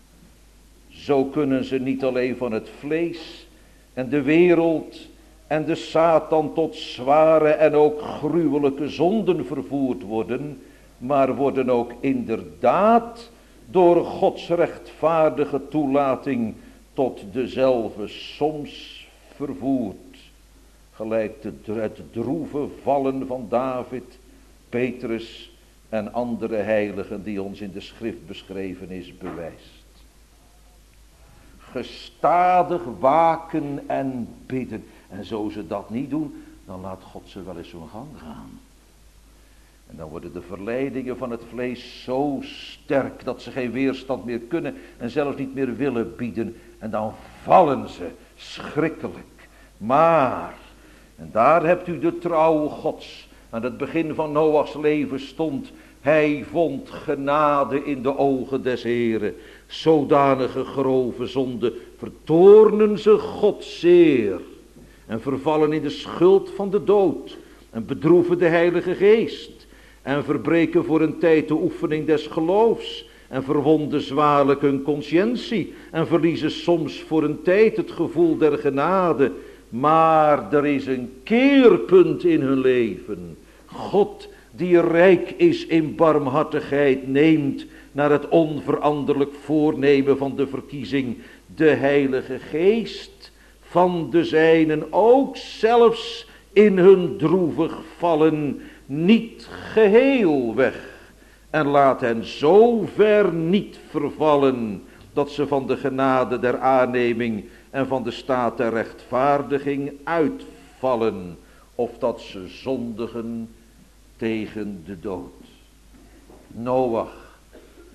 zo kunnen ze niet alleen van het vlees en de wereld en de Satan tot zware en ook gruwelijke zonden vervoerd worden, maar worden ook inderdaad door Gods rechtvaardige toelating tot dezelfde soms vervoerd. Gelijk het droeve vallen van David, Petrus en andere heiligen die ons in de schrift beschreven is, bewijst. Gestadig waken en bidden. En zo ze dat niet doen, dan laat God ze wel eens hun gang gaan. En dan worden de verleidingen van het vlees zo sterk dat ze geen weerstand meer kunnen en zelfs niet meer willen bieden. En dan vallen ze schrikkelijk. Maar, en daar hebt u de trouwe Gods. Aan het begin van Noachs leven stond: hij vond genade in de ogen des Heren. Zodanige grove zonde vertoornen ze God zeer. En vervallen in de schuld van de dood. En bedroeven de Heilige Geest. En verbreken voor een tijd de oefening des geloofs. En verwonden zwaarlijk hun conscientie. En verliezen soms voor een tijd het gevoel der genade. Maar er is een keerpunt in hun leven. God, die rijk is in barmhartigheid, neemt naar het onveranderlijk voornemen van de verkiezing de Heilige Geest van de zijnen, ook zelfs in hun droevig vallen, niet geheel weg. En laat hen zo ver niet vervallen, dat ze van de genade der aanneming en van de staat der rechtvaardiging uitvallen, of dat ze zondigen tegen de dood. Noach,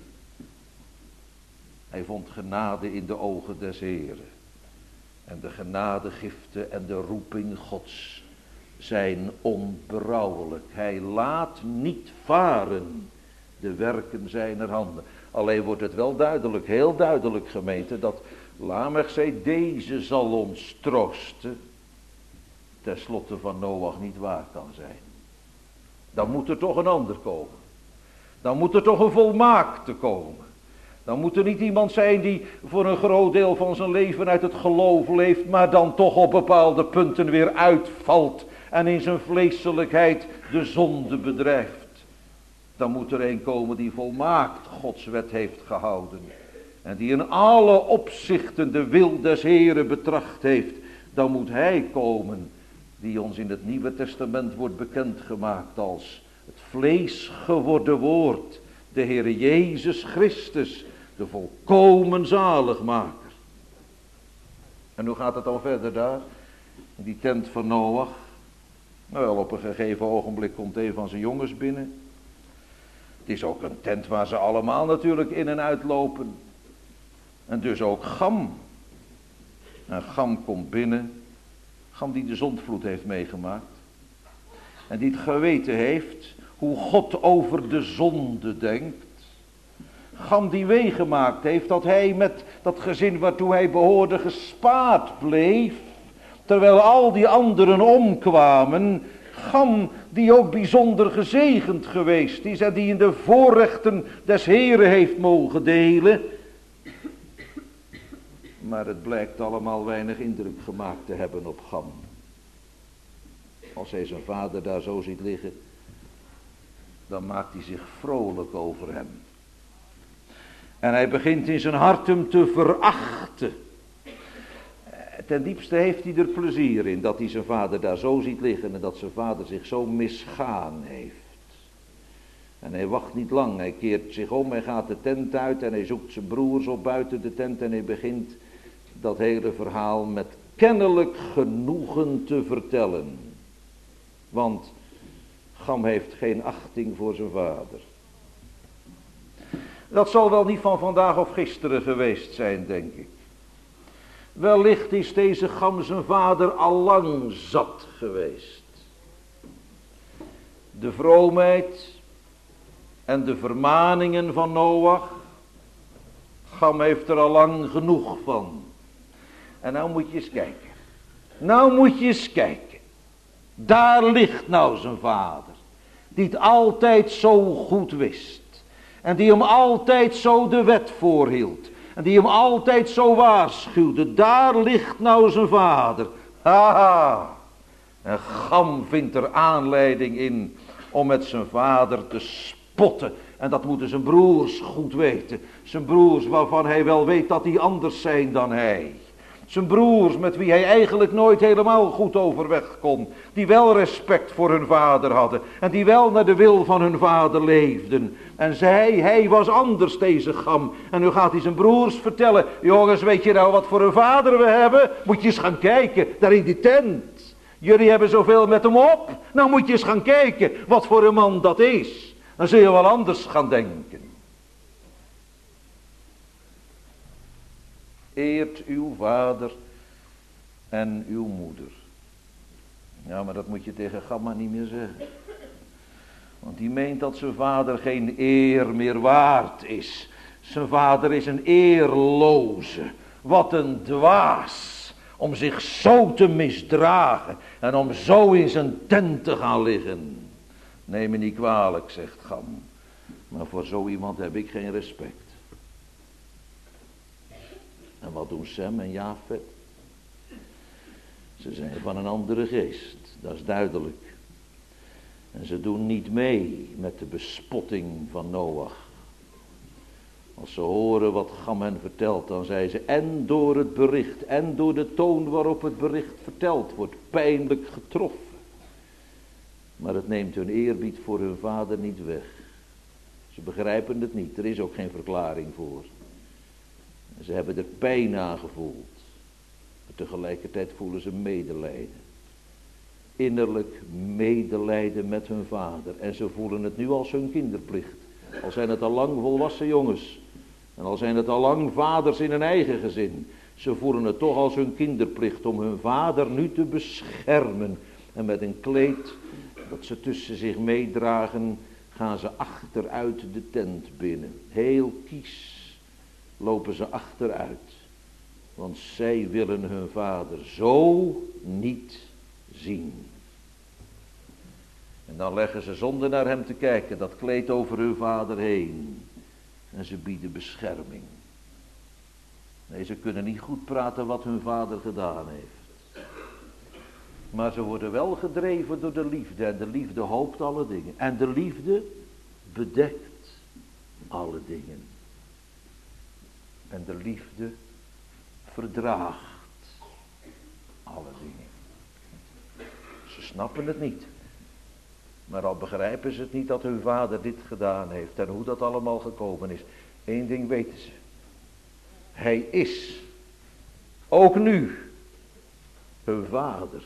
hij vond genade in de ogen des Heren. En de genadegiften en de roeping Gods zijn onberouwelijk. Hij laat niet varen de werken zijner handen. Alleen wordt het wel duidelijk, heel duidelijk gemeente, dat Lamech zei: deze zal ons troosten, ten slotte van Noach niet waar kan zijn. Dan moet er toch een ander komen. Dan moet er toch een volmaakte komen. Dan moet er niet iemand zijn die voor een groot deel van zijn leven uit het geloof leeft, maar dan toch op bepaalde punten weer uitvalt en in zijn vleeselijkheid de zonde bedrijft. Dan moet er een komen die volmaakt Gods wet heeft gehouden. En die in alle opzichten de wil des Heren betracht heeft. Dan moet hij komen die ons in het Nieuwe Testament wordt bekendgemaakt als het vlees geworden woord. De Heere Jezus Christus, de volkomen zaligmaker. En hoe gaat het dan verder daar? In die tent van Noach. Nou, op een gegeven ogenblik komt een van zijn jongens binnen. Het is ook een tent waar ze allemaal natuurlijk in en uit lopen. En dus ook Cham. En Cham komt binnen. Cham die de zondvloed heeft meegemaakt. En die het geweten heeft hoe God over de zonde denkt. Cham die meegemaakt heeft dat hij met dat gezin waartoe hij behoorde gespaard bleef. Terwijl al die anderen omkwamen. Cham die ook bijzonder gezegend geweest is en die in de voorrechten des Heren heeft mogen delen. Maar het blijkt allemaal weinig indruk gemaakt te hebben op Cham. Als hij zijn vader daar zo ziet liggen, dan maakt hij zich vrolijk over hem. En hij begint in zijn hart hem te verachten. Ten diepste heeft hij er plezier in dat hij zijn vader daar zo ziet liggen en dat zijn vader zich zo misgaan heeft. En hij wacht niet lang, hij keert zich om, hij gaat de tent uit en hij zoekt zijn broers op buiten de tent en hij begint dat hele verhaal met kennelijk genoegen te vertellen. Want Cham heeft geen achting voor zijn vader. Dat zal wel niet van vandaag of gisteren geweest zijn, denk ik. Wellicht is deze Cham zijn vader al lang zat geweest. De vroomheid en de vermaningen van Noach. Cham heeft er al lang genoeg van. En nou moet je eens kijken. Nou moet je eens kijken. Daar ligt nou zijn vader. Die het altijd zo goed wist. En die hem altijd zo de wet voorhield. En die hem altijd zo waarschuwde. Daar ligt nou zijn vader. Haha. En Cham vindt er aanleiding in om met zijn vader te spotten. En dat moeten zijn broers goed weten. Zijn broers waarvan hij wel weet dat die anders zijn dan hij. Zijn broers met wie hij eigenlijk nooit helemaal goed overweg kon. Die wel respect voor hun vader hadden. En die wel naar de wil van hun vader leefden. En zij, hij was anders deze Cham. En nu gaat hij zijn broers vertellen. Jongens, weet je nou wat voor een vader we hebben? Moet je eens gaan kijken, daar in die tent. Jullie hebben zoveel met hem op. Nou moet je eens gaan kijken wat voor een man dat is. Dan zul je wel anders gaan denken. Eert uw vader en uw moeder. Ja, maar dat moet je tegen Gamma niet meer zeggen. Want die meent dat zijn vader geen eer meer waard is. Zijn vader is een eerloze. Wat een dwaas. Om zich zo te misdragen. En om zo in zijn tent te gaan liggen. Neem me niet kwalijk, zegt Gam. Maar voor zo iemand heb ik geen respect. En wat doen Sem en Jafet? Ze zijn van een andere geest, dat is duidelijk. En ze doen niet mee met de bespotting van Noach. Als ze horen wat Gam hen vertelt, dan zijn ze en door het bericht en door de toon waarop het bericht verteld wordt, pijnlijk getroffen. Maar het neemt hun eerbied voor hun vader niet weg. Ze begrijpen het niet, er is ook geen verklaring voor. Ze hebben er pijn aan gevoeld. Maar tegelijkertijd voelen ze medelijden. Innerlijk medelijden met hun vader. En ze voelen het nu als hun kinderplicht. Al zijn het al lang volwassen jongens. En al zijn het al lang vaders in hun eigen gezin. Ze voelen het toch als hun kinderplicht om hun vader nu te beschermen. En met een kleed dat ze tussen zich meedragen, gaan ze achteruit de tent binnen. Heel kies lopen ze achteruit. Want zij willen hun vader zo niet zien. En dan leggen ze zonder naar hem te kijken dat kleed over hun vader heen. En ze bieden bescherming. Nee, ze kunnen niet goed praten wat hun vader gedaan heeft. Maar ze worden wel gedreven door de liefde. En de liefde hoopt alle dingen. En de liefde bedekt alle dingen. En de liefde verdraagt alle dingen. Ze snappen het niet. Maar al begrijpen ze het niet dat hun vader dit gedaan heeft. En hoe dat allemaal gekomen is. Eén ding weten ze. Hij is. Ook nu. Hun vader.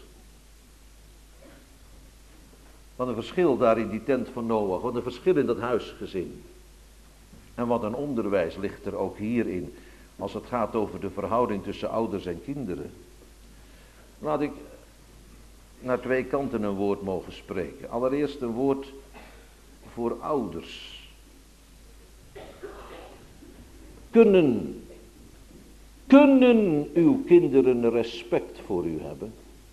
Wat een verschil daar in die tent van Noach. Wat een verschil in dat huisgezin. En wat een onderwijs ligt er ook hierin. Als het gaat over de verhouding tussen ouders en kinderen. Laat ik naar twee kanten een woord mogen spreken. Allereerst een woord voor ouders. Kunnen, kunnen uw kinderen respect voor u hebben?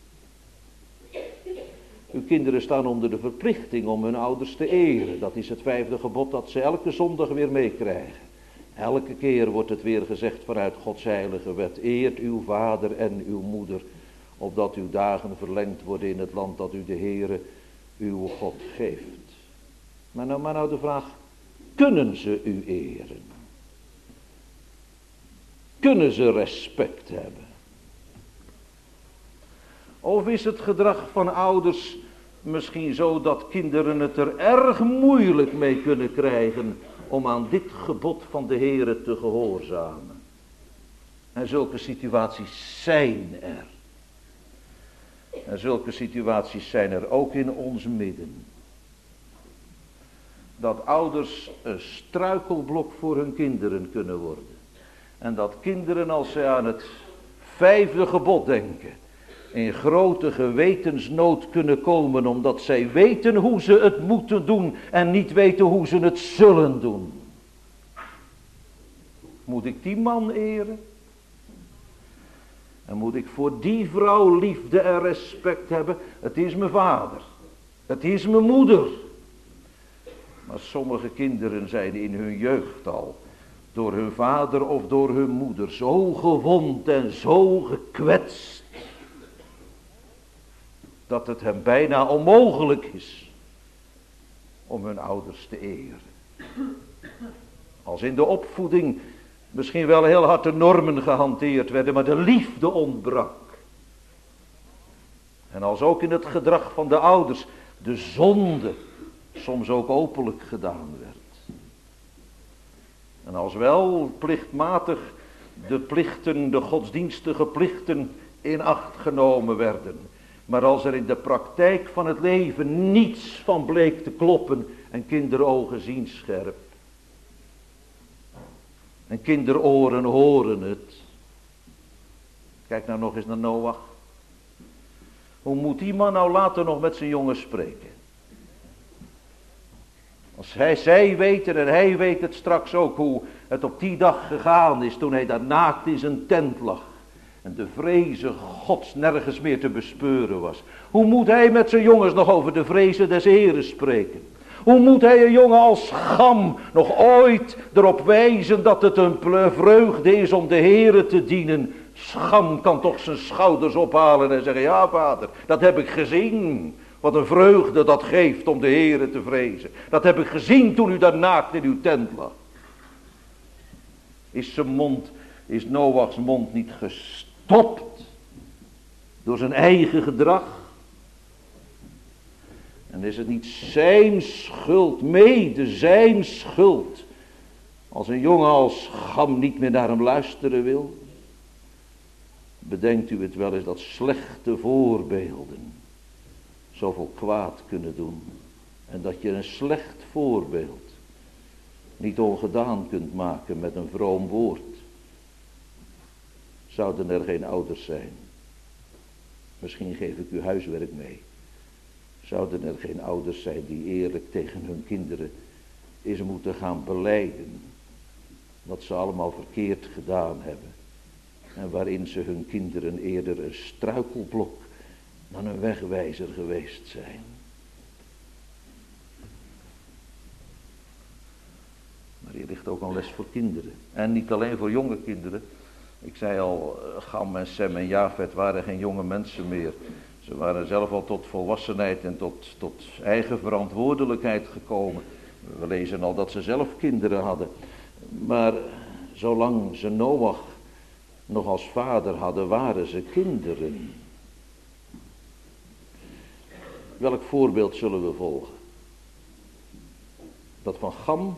Uw kinderen staan onder de verplichting om hun ouders te eren. Dat is het vijfde gebod dat ze elke zondag weer meekrijgen. Elke keer wordt het weer gezegd vanuit Gods heilige wet. Eert uw vader en uw moeder, opdat uw dagen verlengd worden in het land dat u de Heere, uw God, geeft. Maar nou, maar nou de vraag, kunnen ze u eren? Kunnen ze respect hebben? Of is het gedrag van ouders misschien zo dat kinderen het er erg moeilijk mee kunnen krijgen om aan dit gebod van de Heere te gehoorzamen? En zulke situaties zijn er. En zulke situaties zijn er ook in ons midden. Dat ouders een struikelblok voor hun kinderen kunnen worden. En dat kinderen, als zij aan het vijfde gebod denken, in grote gewetensnood kunnen komen, omdat zij weten hoe ze het moeten doen en niet weten hoe ze het zullen doen. Moet ik die man eren? En moet ik voor die vrouw liefde en respect hebben? Het is mijn vader. Het is mijn moeder. Maar sommige kinderen zijn in hun jeugd al door hun vader of door hun moeder zo gewond en zo gekwetst, dat het hem bijna onmogelijk is om hun ouders te eren. Als in de opvoeding misschien wel heel hard de normen gehanteerd werden, maar de liefde ontbrak. En als ook in het gedrag van de ouders de zonde soms ook openlijk gedaan werd. En als wel plichtmatig de plichten, de godsdienstige plichten in acht genomen werden. Maar als er in de praktijk van het leven niets van bleek te kloppen en kinderogen zien scherp. En kinderoren horen het. Kijk nou nog eens naar Noach. Hoe moet die man nou later nog met zijn jongens spreken? Als hij, zij weten en hij weet het straks ook hoe het op die dag gegaan is toen hij daar naakt in zijn tent lag. En de vreze Gods nergens meer te bespeuren was. Hoe moet hij met zijn jongens nog over de vrezen des Heren spreken? Hoe moet hij een jongen als Cham nog ooit erop wijzen dat het een vreugde is om de Heren te dienen? Cham kan toch zijn schouders ophalen en zeggen, ja vader, dat heb ik gezien. Wat een vreugde dat geeft om de Heren te vrezen. Dat heb ik gezien toen u daar naakt in uw tent lag. Is zijn mond, is Noachs mond niet gestopt door zijn eigen gedrag? En is het niet zijn schuld, mede zijn schuld, als een jongen als Cham niet meer naar hem luisteren wil? Bedenkt u het wel eens dat slechte voorbeelden zoveel kwaad kunnen doen. En dat je een slecht voorbeeld niet ongedaan kunt maken met een vroom woord. Zouden er geen ouders zijn? Misschien geef ik u huiswerk mee. Zouden er geen ouders zijn die eerlijk tegen hun kinderen eens moeten gaan belijden wat ze allemaal verkeerd gedaan hebben. En waarin ze hun kinderen eerder een struikelblok dan een wegwijzer geweest zijn. Maar hier ligt ook een les voor kinderen. En niet alleen voor jonge kinderen. Ik zei al, Cham en Sem en Jafet waren geen jonge mensen meer. Ze waren zelf al tot volwassenheid en tot, tot eigen verantwoordelijkheid gekomen. We lezen al dat ze zelf kinderen hadden. Maar zolang ze Noach nog als vader hadden, waren ze kinderen. Welk voorbeeld zullen we volgen? Dat van Cham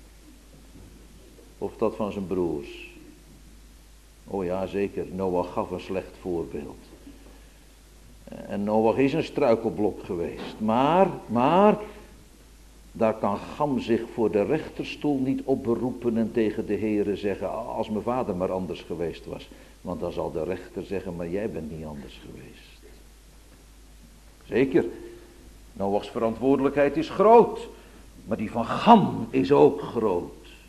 of dat van zijn broers? Oh ja, zeker, Noach gaf een slecht voorbeeld. En Noach is een struikelblok geweest. Maar, maar, daar kan Cham zich voor de rechterstoel niet op beroepen en tegen de Heere zeggen, als mijn vader maar anders geweest was. Want dan zal de rechter zeggen, maar jij bent niet anders geweest. Zeker, Noachs verantwoordelijkheid is groot. Maar die van Cham is ook groot.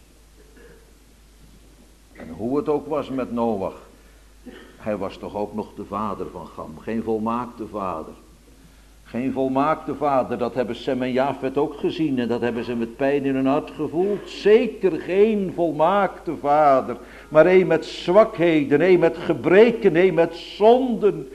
En hoe het ook was met Noach. Hij was toch ook nog de vader van Cham. Geen volmaakte vader. Geen volmaakte vader. Dat hebben Sem en Jafet ook gezien. En dat hebben ze met pijn in hun hart gevoeld. Zeker geen volmaakte vader. Maar een met zwakheden. Een met gebreken. Een met zonden.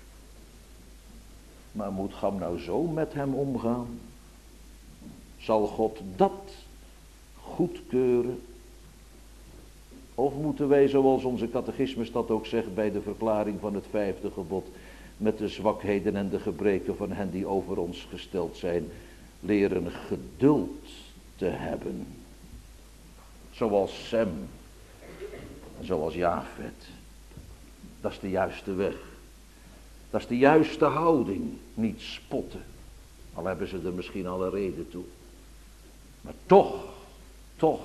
Maar moet Cham nou zo met hem omgaan? Zal God dat goedkeuren? Of moeten wij, zoals onze catechismus dat ook zegt bij de verklaring van het vijfde gebod, met de zwakheden en de gebreken van hen die over ons gesteld zijn, leren geduld te hebben. Zoals Sem, zoals Jafet. Dat is de juiste weg. Dat is de juiste houding. Niet spotten. Al hebben ze er misschien alle reden toe. Maar toch, toch.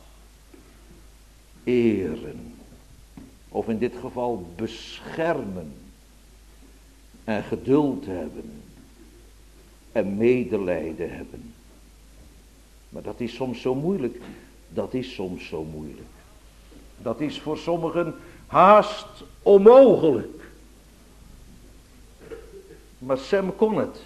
Eren. Of in dit geval beschermen. En geduld hebben. En medelijden hebben. Maar dat is soms zo moeilijk. Dat is soms zo moeilijk. Dat is voor sommigen haast onmogelijk. Maar Sem kon het.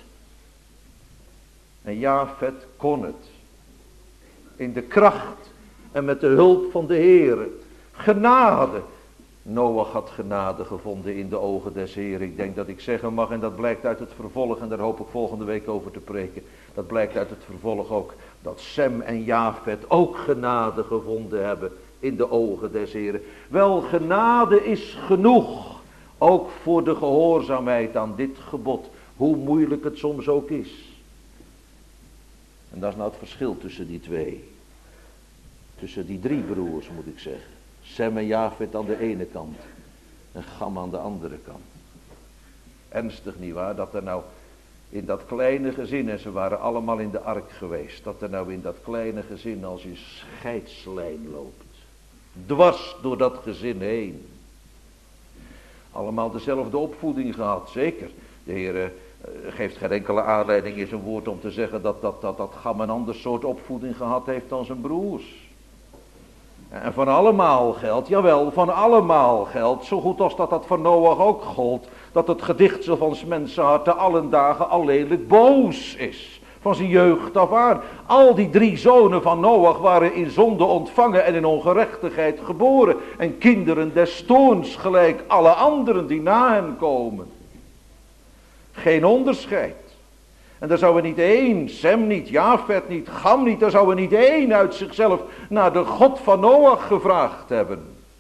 En Jafet kon het. In de kracht en met de hulp van de Heere. Genade. Noach had genade gevonden in de ogen des Heeren. Ik denk dat ik zeggen mag, en dat blijkt uit het vervolg, en daar hoop ik volgende week over te preken. Dat blijkt uit het vervolg ook, dat Sem en Jafet ook genade gevonden hebben in de ogen des Heren. Wel, genade is genoeg, ook voor de gehoorzaamheid aan dit gebod, hoe moeilijk het soms ook is. En dat is nou het verschil tussen die twee. Tussen die drie broers moet ik zeggen. Sem en Jafet aan de ene kant en Cham aan de andere kant. Ernstig nietwaar, dat er nou in dat kleine gezin, en ze waren allemaal in de ark geweest, dat er nou in dat kleine gezin als een scheidslijn loopt. Dwars door dat gezin heen. Allemaal dezelfde opvoeding gehad, zeker. De Heer uh, geeft geen enkele aanleiding in zijn woord om te zeggen dat dat, dat, dat Cham een ander soort opvoeding gehad heeft dan zijn broers. En van allemaal geldt, jawel, van allemaal geldt, zo goed als dat dat van Noach ook gold, dat het gedichtsel van 's mensenharten allen dagen alleenlijk boos is. Van zijn jeugd af aan. Al die drie zonen van Noach waren in zonde ontvangen en in ongerechtigheid geboren. En kinderen des toorns gelijk alle anderen die na hen komen. Geen onderscheid. En daar zou er niet één, Sem niet, Jafet niet, Cham niet, daar zou er niet één uit zichzelf naar de God van Noach gevraagd hebben.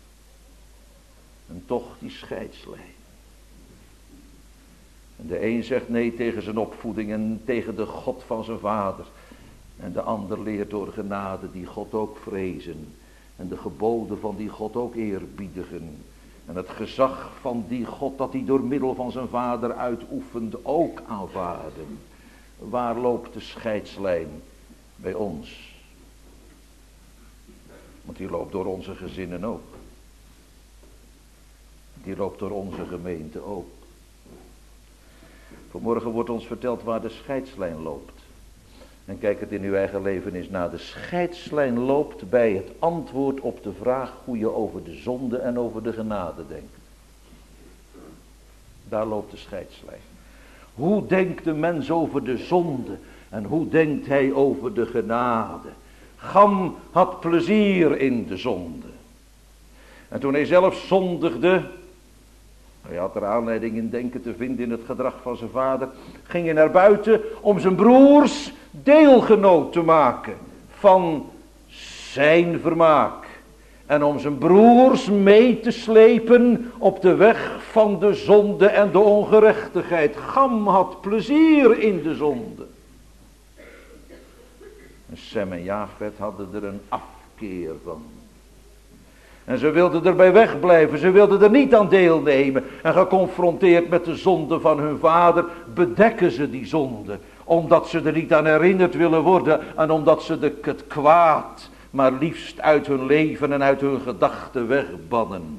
En toch die scheidslijn. En de een zegt nee tegen zijn opvoeding en tegen de God van zijn vader. En de ander leert door genade die God ook vrezen. En de geboden van die God ook eerbiedigen. En het gezag van die God dat hij door middel van zijn vader uitoefent ook aanvaarden. Waar loopt de scheidslijn bij ons? Want die loopt door onze gezinnen ook. Die loopt door onze gemeente ook. Vanmorgen wordt ons verteld waar de scheidslijn loopt. En kijk het in uw eigen leven eens na. De scheidslijn loopt bij het antwoord op de vraag hoe je over de zonde en over de genade denkt. Daar loopt de scheidslijn. Hoe denkt de mens over de zonde en hoe denkt hij over de genade? Cham had plezier in de zonde. En toen hij zelf zondigde, hij had er aanleiding in denken te vinden in het gedrag van zijn vader, ging hij naar buiten om zijn broers deelgenoot te maken van zijn vermaak. En om zijn broers mee te slepen op de weg van de zonde en de ongerechtigheid. Cham had plezier in de zonde. En Sem en Jafet hadden er een afkeer van. En ze wilden erbij wegblijven, ze wilden er niet aan deelnemen. En geconfronteerd met de zonde van hun vader, bedekken ze die zonde. Omdat ze er niet aan herinnerd willen worden en omdat ze de, het kwaad maar liefst uit hun leven en uit hun gedachten wegbannen.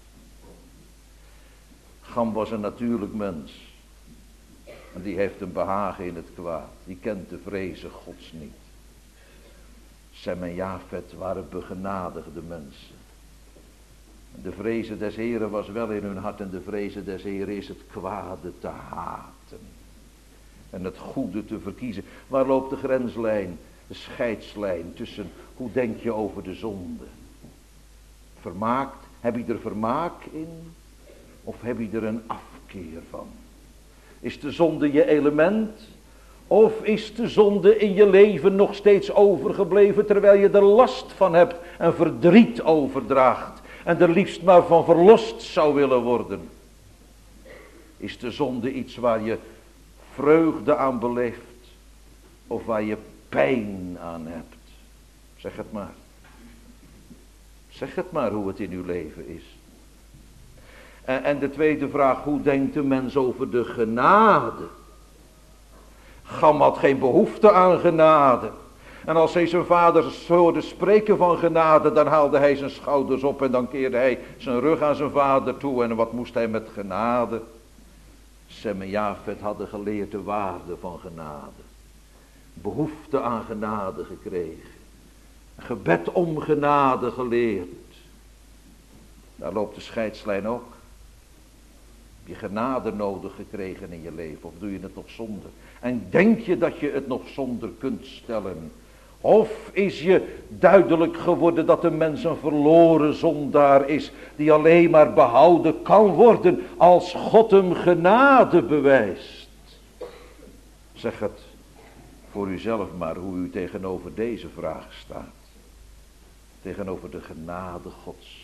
Cham was een natuurlijk mens. En die heeft een behagen in het kwaad. Die kent de vrezen Gods niet. Sem en Jafet waren begenadigde mensen. De vrezen des Heren was wel in hun hart en de vrezen des Heren is het kwade te haten. En het goede te verkiezen. Waar loopt de grenslijn, de scheidslijn tussen hoe denk je over de zonde? Vermaakt, heb je er vermaak in of heb je er een afkeer van? Is de zonde je element of is de zonde in je leven nog steeds overgebleven terwijl je er last van hebt en verdriet overdraagt? En er liefst maar van verlost zou willen worden. Is de zonde iets waar je vreugde aan beleeft. Of waar je pijn aan hebt. Zeg het maar. Zeg het maar hoe het in uw leven is. En, en de tweede vraag. Hoe denkt de mens over de genade? Cham had geen behoefte aan genade. En als hij zijn vader hoorde spreken van genade, dan haalde hij zijn schouders op en dan keerde hij zijn rug aan zijn vader toe. En wat moest hij met genade? Sem en Jafet hadden geleerd de waarde van genade. Behoefte aan genade gekregen. Gebed om genade geleerd. Daar loopt de scheidslijn ook. Heb je genade nodig gekregen in je leven of doe je het nog zonder? En denk je dat je het nog zonder kunt stellen? Of is je duidelijk geworden dat de mens een verloren zondaar is, die alleen maar behouden kan worden als God hem genade bewijst? Zeg het voor uzelf maar hoe u tegenover deze vraag staat. tegenover de genade Gods.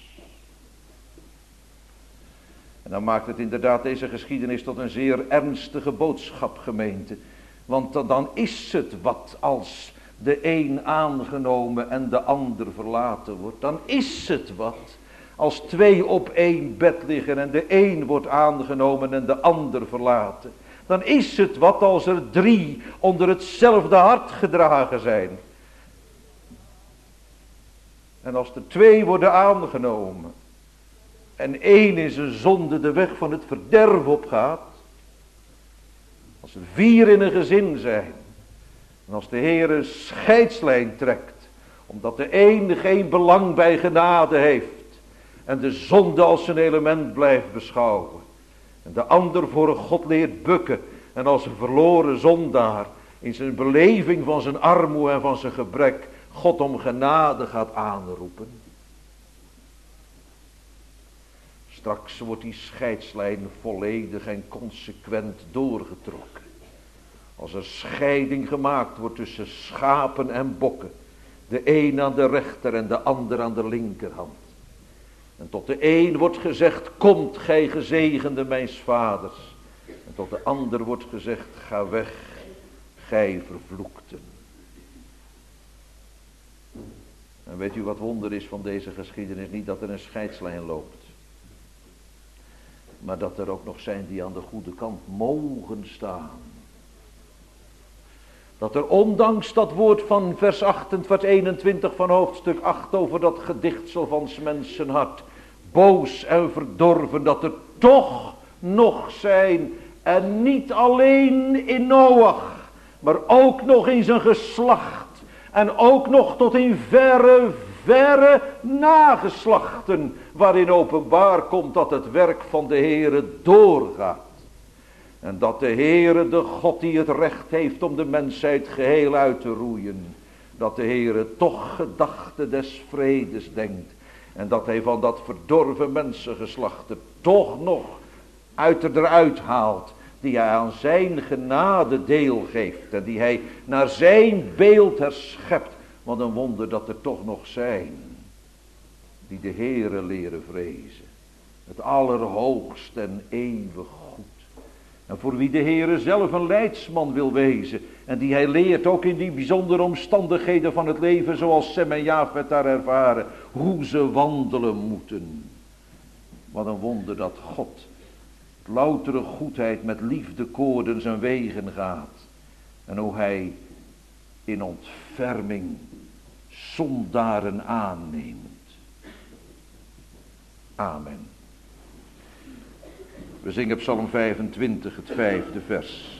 En dan maakt het inderdaad deze geschiedenis tot een zeer ernstige boodschap, gemeente. Want dan is het wat als de een aangenomen en de ander verlaten wordt. Dan is het wat als twee op één bed liggen en de een wordt aangenomen en de ander verlaten. Dan is het wat als er drie onder hetzelfde hart gedragen zijn. En als er twee worden aangenomen en één in zijn zonde de weg van het verderf opgaat. Als er vier in een gezin zijn. En als de Heer een scheidslijn trekt. Omdat de een geen belang bij genade heeft. En de zonde als zijn element blijft beschouwen. En de ander voor een God leert bukken. En als een verloren zondaar in zijn beleving van zijn armoede en van zijn gebrek God om genade gaat aanroepen. Straks wordt die scheidslijn volledig en consequent doorgetrokken. Als er scheiding gemaakt wordt tussen schapen en bokken. De een aan de rechter en de ander aan de linkerhand. En tot de een wordt gezegd, komt gij gezegende mijns vaders. En tot de ander wordt gezegd, ga weg, gij vervloekten. En weet u wat wonder is van deze geschiedenis? Niet dat er een scheidslijn loopt. Maar dat er ook nog zijn die aan de goede kant mogen staan. Dat er ondanks dat woord van vers achtentwintig, vers eenentwintig van hoofdstuk acht over dat gedichtsel van 's mensen hart. Boos en verdorven, dat er toch nog zijn. En niet alleen in Noach, maar ook nog in zijn geslacht. En ook nog tot in verre, verre nageslachten. Waarin openbaar komt dat het werk van de Heere doorgaat. En dat de Heere, de God die het recht heeft om de mensheid geheel uit te roeien. Dat de Heere toch gedachten des vredes denkt. En dat hij van dat verdorven mensengeslacht er toch nog uit eruit haalt. Die hij aan zijn genade deel geeft. En die hij naar zijn beeld herschept. Wat een wonder dat er toch nog zijn. Die de Heere leren vrezen. Het allerhoogst en eeuwig goed. En voor wie de Heere zelf een leidsman wil wezen. En die hij leert ook in die bijzondere omstandigheden van het leven. Zoals Sem en Jafet daar ervaren. Hoe ze wandelen moeten. Wat een wonder dat God loutere goedheid met liefdekoorden zijn wegen gaat. En hoe hij in ontferming zondaren aanneemt. Amen. We zingen Psalm vijfentwintig, het vijfde vers.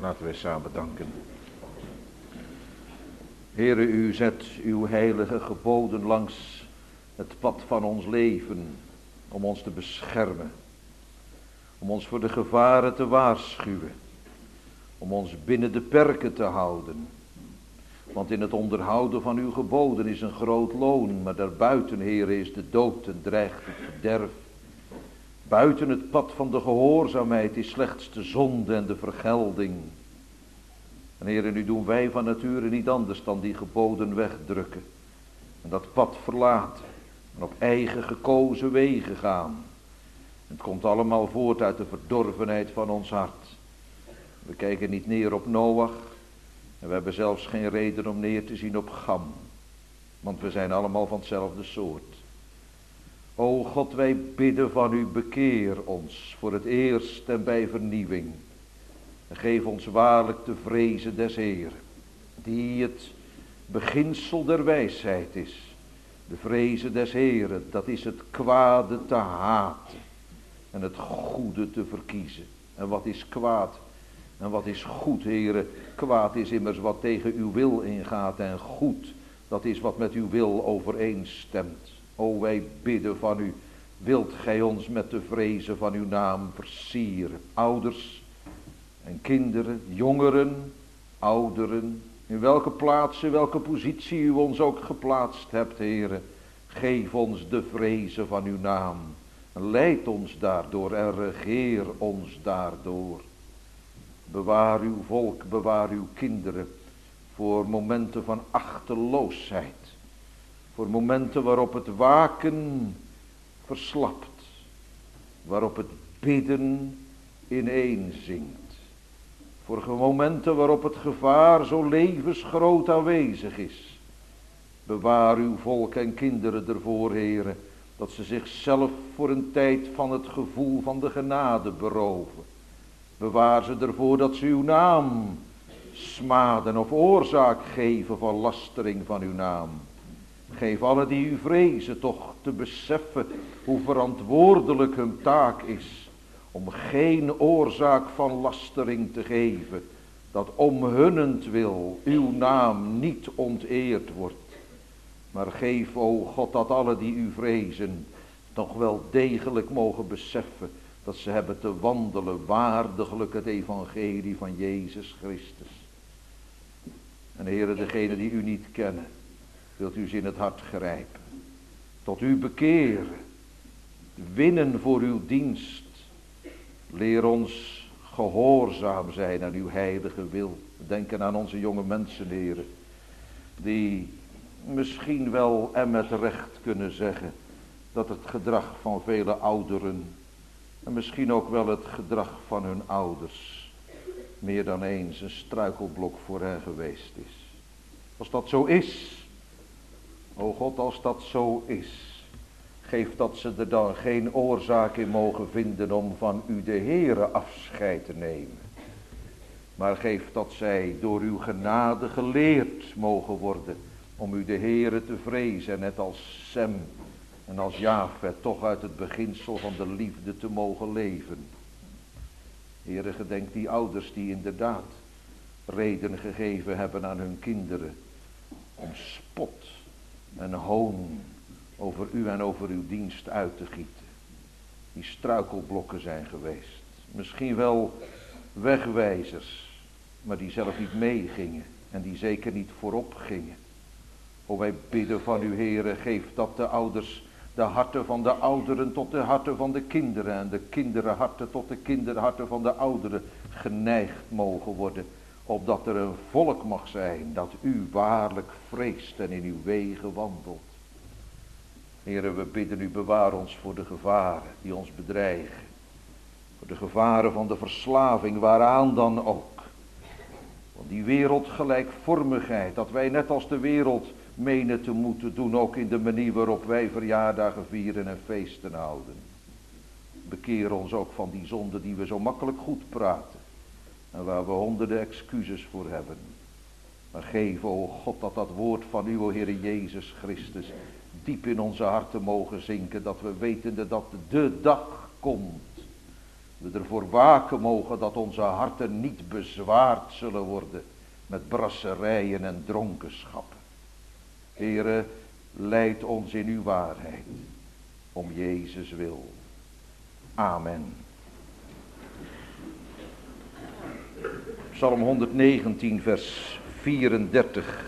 Laten we samen danken. Heere, u zet uw heilige geboden langs het pad van ons leven, om ons te beschermen, om ons voor de gevaren te waarschuwen, om ons binnen de perken te houden. Want in het onderhouden van uw geboden is een groot loon, maar daarbuiten, Heere, is de dood en dreigt het verderf. Buiten het pad van de gehoorzaamheid is slechts de zonde en de vergelding. En Heere, nu doen wij van nature niet anders dan die geboden wegdrukken. En dat pad verlaten. En op eigen gekozen wegen gaan. Het komt allemaal voort uit de verdorvenheid van ons hart. We kijken niet neer op Noach. En we hebben zelfs geen reden om neer te zien op Gam. Want we zijn allemaal van hetzelfde soort. O God, wij bidden van u, bekeer ons voor het eerst en bij vernieuwing. En geef ons waarlijk de vrezen des Heeren, die het beginsel der wijsheid is. De vrezen des Heeren, dat is het kwade te haten en het goede te verkiezen. En wat is kwaad en wat is goed, Heere? Kwaad is immers wat tegen uw wil ingaat en goed, dat is wat met uw wil overeenstemt. O, wij bidden van u, wilt gij ons met de vrezen van uw naam versieren. Ouders en kinderen, jongeren, ouderen, in welke plaats, in welke positie u ons ook geplaatst hebt, Heere. Geef ons de vrezen van uw naam. Leid ons daardoor en regeer ons daardoor. Bewaar uw volk, bewaar uw kinderen voor momenten van achteloosheid. Voor momenten waarop het waken verslapt. Waarop het bidden ineenzinkt. Voor momenten waarop het gevaar zo levensgroot aanwezig is. Bewaar uw volk en kinderen ervoor, Heere, dat ze zichzelf voor een tijd van het gevoel van de genade beroven. Bewaar ze ervoor dat ze uw naam smaden of oorzaak geven van lastering van uw naam. Geef allen die u vrezen toch te beseffen hoe verantwoordelijk hun taak is. Om geen oorzaak van lastering te geven. Dat om hunnentwil uw naam niet onteerd wordt. Maar geef, o God, dat allen die u vrezen toch wel degelijk mogen beseffen. Dat ze hebben te wandelen waardiglijk het evangelie van Jezus Christus. En Heere, degenen die u niet kennen, wilt u ze in het hart grijpen. Tot u bekeren. Winnen voor uw dienst. Leer ons gehoorzaam zijn aan uw heilige wil. Denken aan onze jonge mensen, Heere. Die misschien wel en met recht kunnen zeggen dat het gedrag van vele ouderen en misschien ook wel het gedrag van hun ouders meer dan eens een struikelblok voor hen geweest is. Als dat zo is, o God, als dat zo is, geef dat ze er dan geen oorzaak in mogen vinden om van u de Heere afscheid te nemen. Maar geef dat zij door uw genade geleerd mogen worden om u de Heere te vrezen, net als Sem en als Jafet, toch uit het beginsel van de liefde te mogen leven. Heere, gedenk die ouders die inderdaad reden gegeven hebben aan hun kinderen om spot en hoon over u en over uw dienst uit te gieten. Die struikelblokken zijn geweest. Misschien wel wegwijzers, maar die zelf niet meegingen en die zeker niet voorop gingen. O, wij bidden van u, Heere, geef dat de ouders, de harten van de ouderen tot de harten van de kinderen en de kinderharten tot de kinderharten van de ouderen geneigd mogen worden. Opdat er een volk mag zijn dat u waarlijk vreest en in uw wegen wandelt. Heere, we bidden u, bewaar ons voor de gevaren die ons bedreigen. Voor de gevaren van de verslaving, waaraan dan ook. Want die wereldgelijkvormigheid, dat wij net als de wereld menen te moeten doen, ook in de manier waarop wij verjaardagen vieren en feesten houden. Bekeer ons ook van die zonde die we zo makkelijk goed praten. En waar we honderden excuses voor hebben. Maar geef, o God, dat dat woord van uw Heere Jezus Christus diep in onze harten mogen zinken. Dat we weten dat de dag komt. we ervoor waken mogen dat onze harten niet bezwaard zullen worden met brasserijen en dronkenschappen. Heere, leid ons in uw waarheid, om Jezus wil. Amen. Psalm honderdnegentien, vers vierendertig.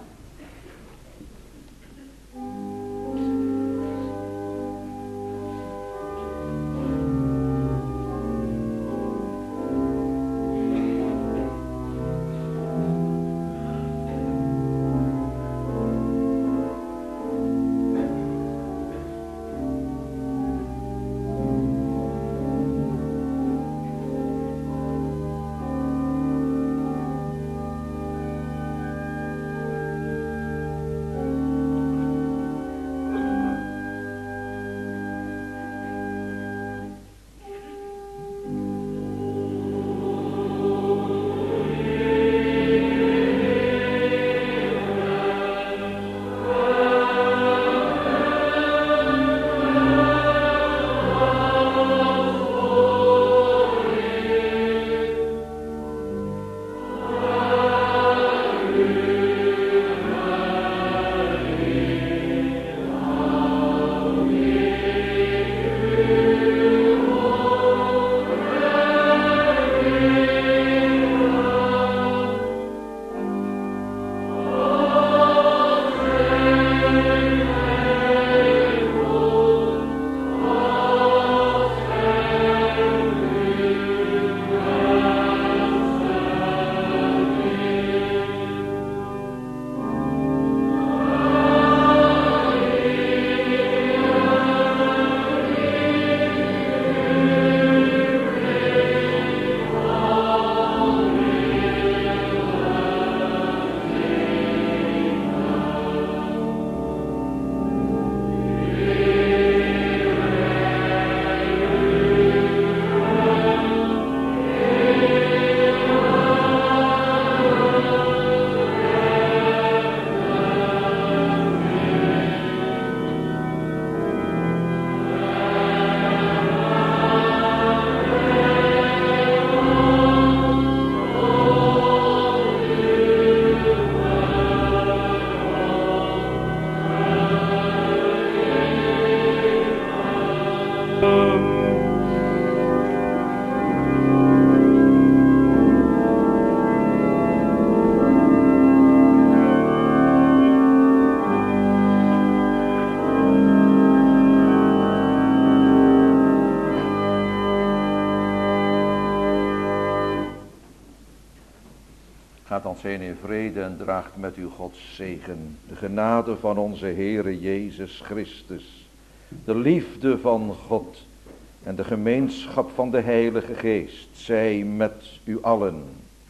Gaat ons heen in vrede en draagt met u Gods zegen. De genade van onze Heere Jezus Christus, de liefde van God en de gemeenschap van de Heilige Geest zij met u allen.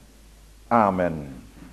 Amen.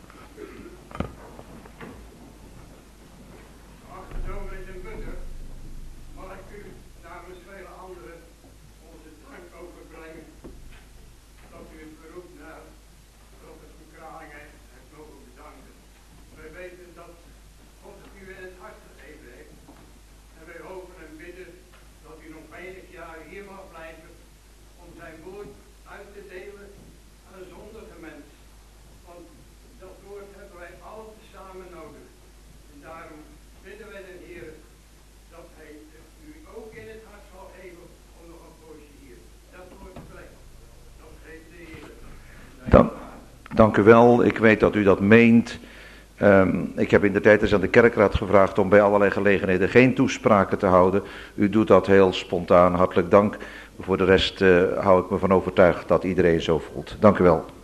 Dank u wel, ik weet dat u dat meent. Um, ik heb in de tijd eens aan de kerkraad gevraagd om bij allerlei gelegenheden geen toespraken te houden. U doet dat heel spontaan, hartelijk dank. Voor de rest uh, hou ik me van overtuigd dat iedereen zo voelt. Dank u wel.